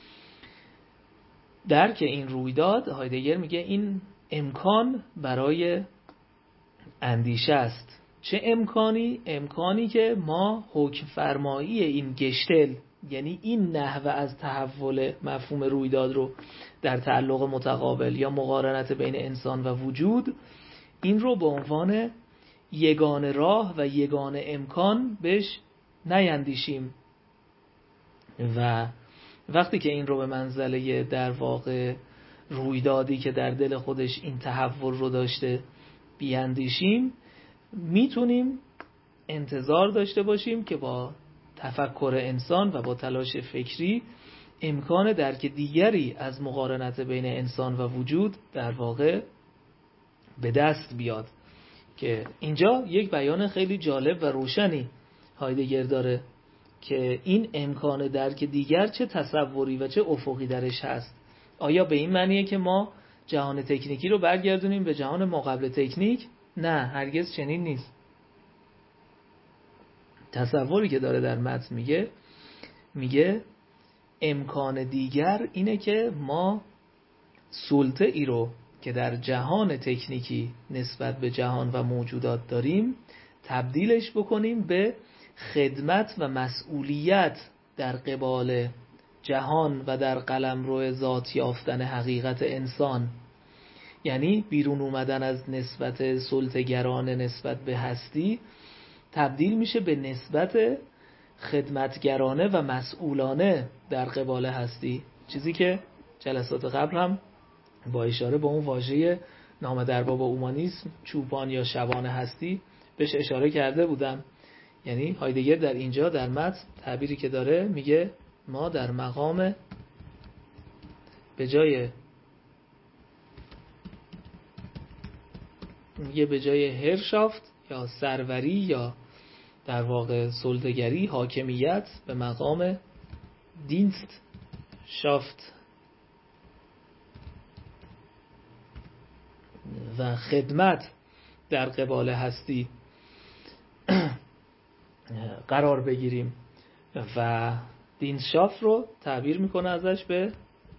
درک این رویداد، هایدگر میگه این امکان برای اندیشه است. چه امکانی؟ امکانی که ما حکم فرمایی این گشتل، یعنی این نحوه از تحول مفهوم رویداد رو در تعلق متقابل یا مقارنت بین انسان و وجود، این رو به عنوان یگانه راه و یگانه امکان بهش نیندیشیم و وقتی که این رو به منزله در واقع رویدادی که در دل خودش این تحول رو داشته بیاندیشیم، میتونیم انتظار داشته باشیم که با تفکر انسان و با تلاش فکری امکان درک دیگری از مقارنت بین انسان و وجود در واقع به دست بیاد. که اینجا یک بیان خیلی جالب و روشنی هایدگر داره که این امکان درک دیگر چه تصوری و چه افقی درش هست. آیا به این معنیه که ما جهان تکنیکی رو برگردونیم به جهان ما قبل تکنیک؟ نه، هرگز چنین نیست. تصوری که داره در متن میگه میگه امکان دیگر اینه که ما سلطه ای رو که در جهان تکنیکی نسبت به جهان و موجودات داریم تبدیلش بکنیم به خدمت و مسئولیت در قبال جهان و در قلمرو ذات یافتن حقیقت انسان. یعنی بیرون اومدن از نسبت سلطه‌گرانه نسبت به هستی تبدیل میشه به نسبت خدمتگرانه و مسئولانه در قبال هستی، چیزی که جلسات قبل هم با اشاره به اون واژه نام در باب اومانیسم چوپان یا شبان هستی بهش اشاره کرده بودم. یعنی هایدگر در اینجا در متن تعبیری که داره میگه ما در مقام به جای میگه به جای هرشافت یا سروری یا در واقع سلطه‌گری، حاکمیت، به مقام دینست شافت و خدمت در قبال هستی قرار بگیریم. و دینشافت رو تعبیر میکنه ازش به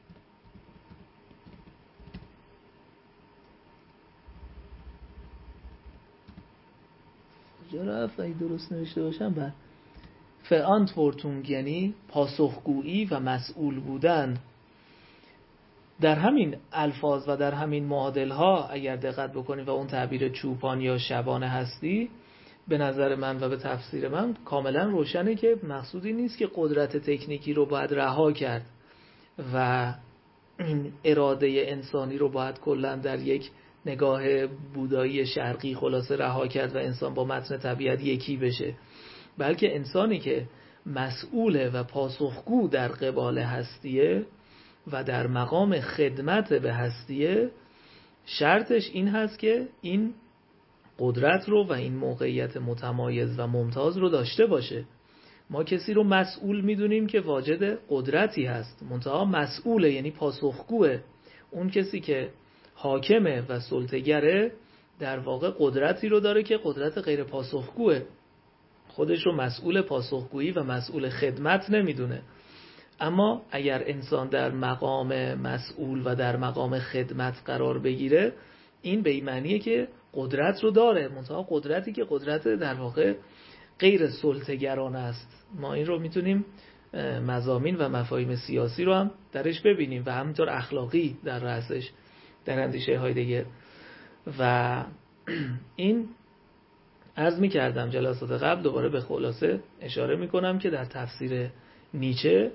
کجا رفت اگه درست نوشته باشم بر فانتورتونگ، یعنی پاسخگویی و مسئول بودن. در همین الفاظ و در همین معادل ها اگر دقت بکنید و اون تعبیر چوپان یا شبان هستی، به نظر من و به تفسیر من کاملا روشنه که مقصودی نیست که قدرت تکنیکی رو باید رها کرد و این اراده انسانی رو باید کلا در یک نگاه بودایی شرقی خلاصه رها کرد و انسان با متن طبیعت یکی بشه، بلکه انسانی که مسئول و پاسخگو در قبال هستیه و در مقام خدمت به هستیه، شرطش این هست که این قدرت رو و این موقعیت متمایز و ممتاز رو داشته باشه. ما کسی رو مسئول میدونیم که واجد قدرتی هست، منتها مسئوله یعنی پاسخگوه. اون کسی که حاکمه و سلطه‌گره در واقع قدرتی رو داره که قدرت غیر پاسخگوه، خودش رو مسئول پاسخگویی و مسئول خدمت نمیدونه. اما اگر انسان در مقام مسئول و در مقام خدمت قرار بگیره، این به این معنیه که قدرت رو داره، منتها قدرتی که قدرت در واقع غیر سلطه‌گرانه است. ما این رو میتونیم مضامین و مفاهیم سیاسی رو هم درش ببینیم و همینطور اخلاقی در رأسش در اندیشه هایدگر. و این عرض می‌کردم جلسات قبل، دوباره به خلاصه اشاره می‌کنم که در تفسیر نیچه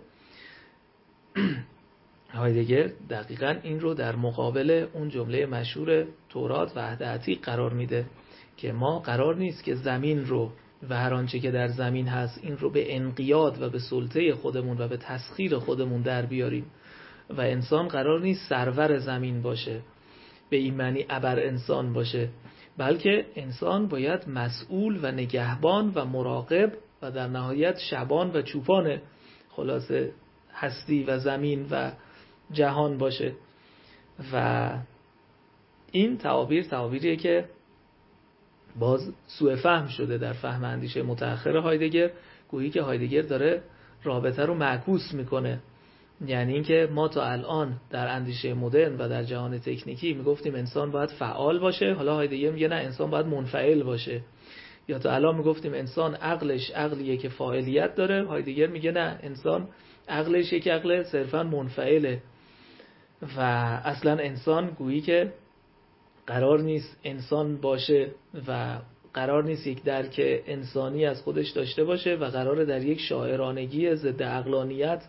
هایدگر دقیقاً این رو در مقابل اون جمله مشهور تورات و عهد عتیق قرار میده که ما قرار نیست که زمین رو و هر آنچه که در زمین هست این رو به انقیاد و به سلطه خودمون و به تسخیر خودمون در بیاریم و انسان قرار نیست سرور زمین باشه به این معنی ابر انسان باشه، بلکه انسان باید مسئول و نگهبان و مراقب و در نهایت شبان و چوپان خلاصه هستی و زمین و جهان باشه. و این تعابیر تعابیریه که باز سوء فهم شده در فهم اندیشه متأخر هایدگر، گویی که هایدگر داره رابطه رو معکوس میکنه. یعنی اینکه ما تا الان در اندیشه مدرن و در جهان تکنیکی میگفتیم انسان باید فعال باشه، حالا هایدگر میگه نه، انسان باید منفعل باشه. یا تا الان میگفتیم انسان عقلش عقلیه که فاعلیت داره، هایدگر میگه نه، انسان عقلش یک عقل صرفا منفعله. و اصلا انسان گویی که قرار نیست انسان باشه و قرار نیست یک درک انسانی از خودش داشته باشه و قراره در یک شاعرانگی ضد عقلانیت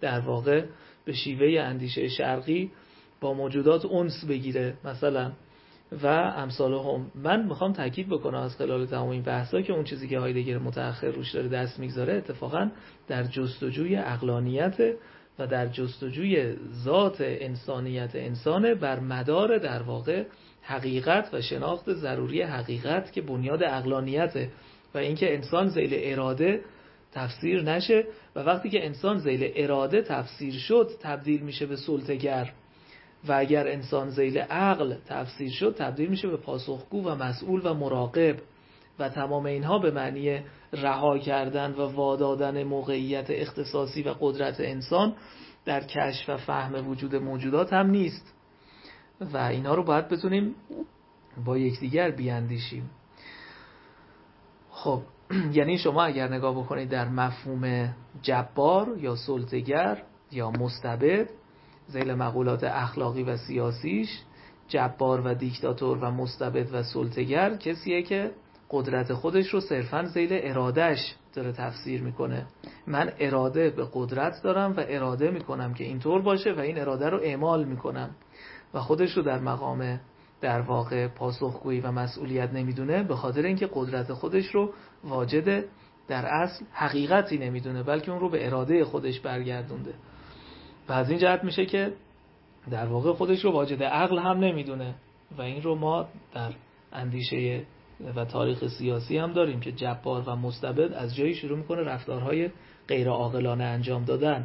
در واقع به شیوه اندیشه شرقی با موجودات انس بگیره مثلا و امثال هم. من میخوام تاکید بکنم از خلال تمام این بحثا که اون چیزی که هایدگر متأخر روش داره دست میگذاره اتفاقا در جستجوی عقلانیت و در جستجوی ذات انسانیت انسانه بر مدار در واقع حقیقت و شناخت ضروری حقیقت که بنیاد عقلانیته و اینکه انسان ذیل اراده تفسیر نشه و وقتی که انسان ذیل اراده تفسیر شد تبدیل میشه به سلطه‌گر و اگر انسان ذیل عقل تفسیر شد تبدیل میشه به پاسخگو و مسئول و مراقب و تمام اینها به معنی رها کردن و وادادن موقعیت اختصاصی و قدرت انسان در کشف و فهم وجود موجودات هم نیست و اینها رو باید بتونیم با یکدیگر بیاندیشیم. خب یعنی شما اگر نگاه بکنید در مفهوم جبار یا سلطه‌گر یا مستبد ذیل مقولات اخلاقی و سیاسیش، جبار و دیکتاتور و مستبد و سلطه‌گر کسیه که قدرت خودش رو صرفاً ذیل ارادهش داره تفسیر میکنه. من اراده به قدرت دارم و اراده میکنم که اینطور باشه و این اراده رو اعمال میکنم و خودش رو در مقام در واقع پاسخگویی و مسئولیت نمیدونه به خاطر اینکه قدرت خودش رو واجد در اصل حقیقتی نمیدونه بلکه اون رو به اراده خودش برگردونده و از این جهت میشه که در واقع خودش رو واجد عقل هم نمیدونه و این رو ما در اندیشه و تاریخ سیاسی هم داریم که جبار و مستبد از جایی شروع میکنه رفتارهای غیر عاقلانه انجام دادن.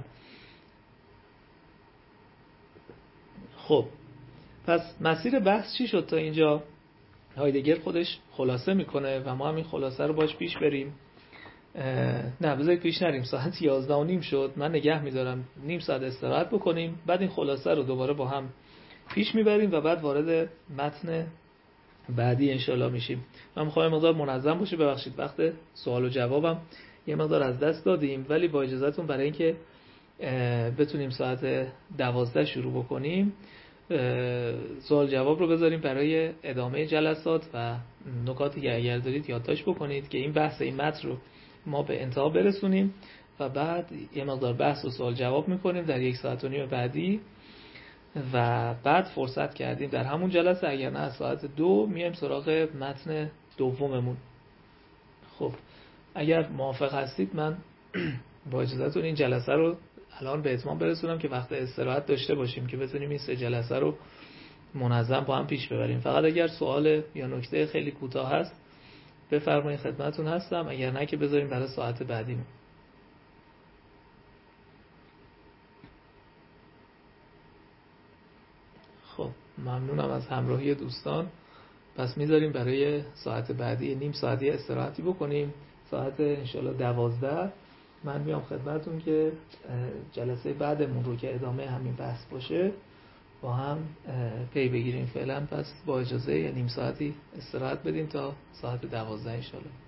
خب پس مسیر بحث چی شد تا اینجا؟ هایدگر خودش خلاصه میکنه و ما هم این خلاصه رو باش پیش بریم. نه بذارید پیش نریم، ساعت یازده و نیم شد، من نگه میدارم نیم ساعت استراحت بکنیم بعد این خلاصه رو دوباره با هم پیش میبریم و بعد وارد متن بعدی انشالله میشیم. من میخوایم مقدار منظم باشه، ببخشید وقت سوال و جوابم یه مقدار از دست دادیم ولی با اجازهتون برای اینکه بتونیم ساعت دوازده شروع بکنیم سوال جواب رو بذاریم برای ادامه جلسات و نکاتی که اگر دارید یادداشت بکنید که این بحث این متن رو ما به انتها برسونیم و بعد یه مقدار بحث و سوال جواب میکنیم در یک ساعت و نیم بعدی و بعد فرصت کردیم در همون جلسه اگر نه ساعت دو میایم سراغ متن دوممون. خب اگر موافق هستید من با اجازهتون این جلسه رو الان به اتمام برسونم که وقت استراحت داشته باشیم که بتونیم این سه جلسه رو منظم با هم پیش ببریم. فقط اگر سوال یا نکته خیلی کوتاه هست بفرمایید خدمتتون هستم، اگر نه که بذاریم برای ساعت بعدی. خب ممنونم از همراهی دوستان. پس میذاریم برای ساعت بعدی نیم ساعتی استراحتی بکنیم. ساعت انشالله دوازده من میام خدمتتون که جلسه بعدمون رو که ادامه همین بحث باشه با هم پی بگیریم. فعلا پس با اجازه نیم ساعتی استراحت بدیم تا ساعت دوازده انشالله.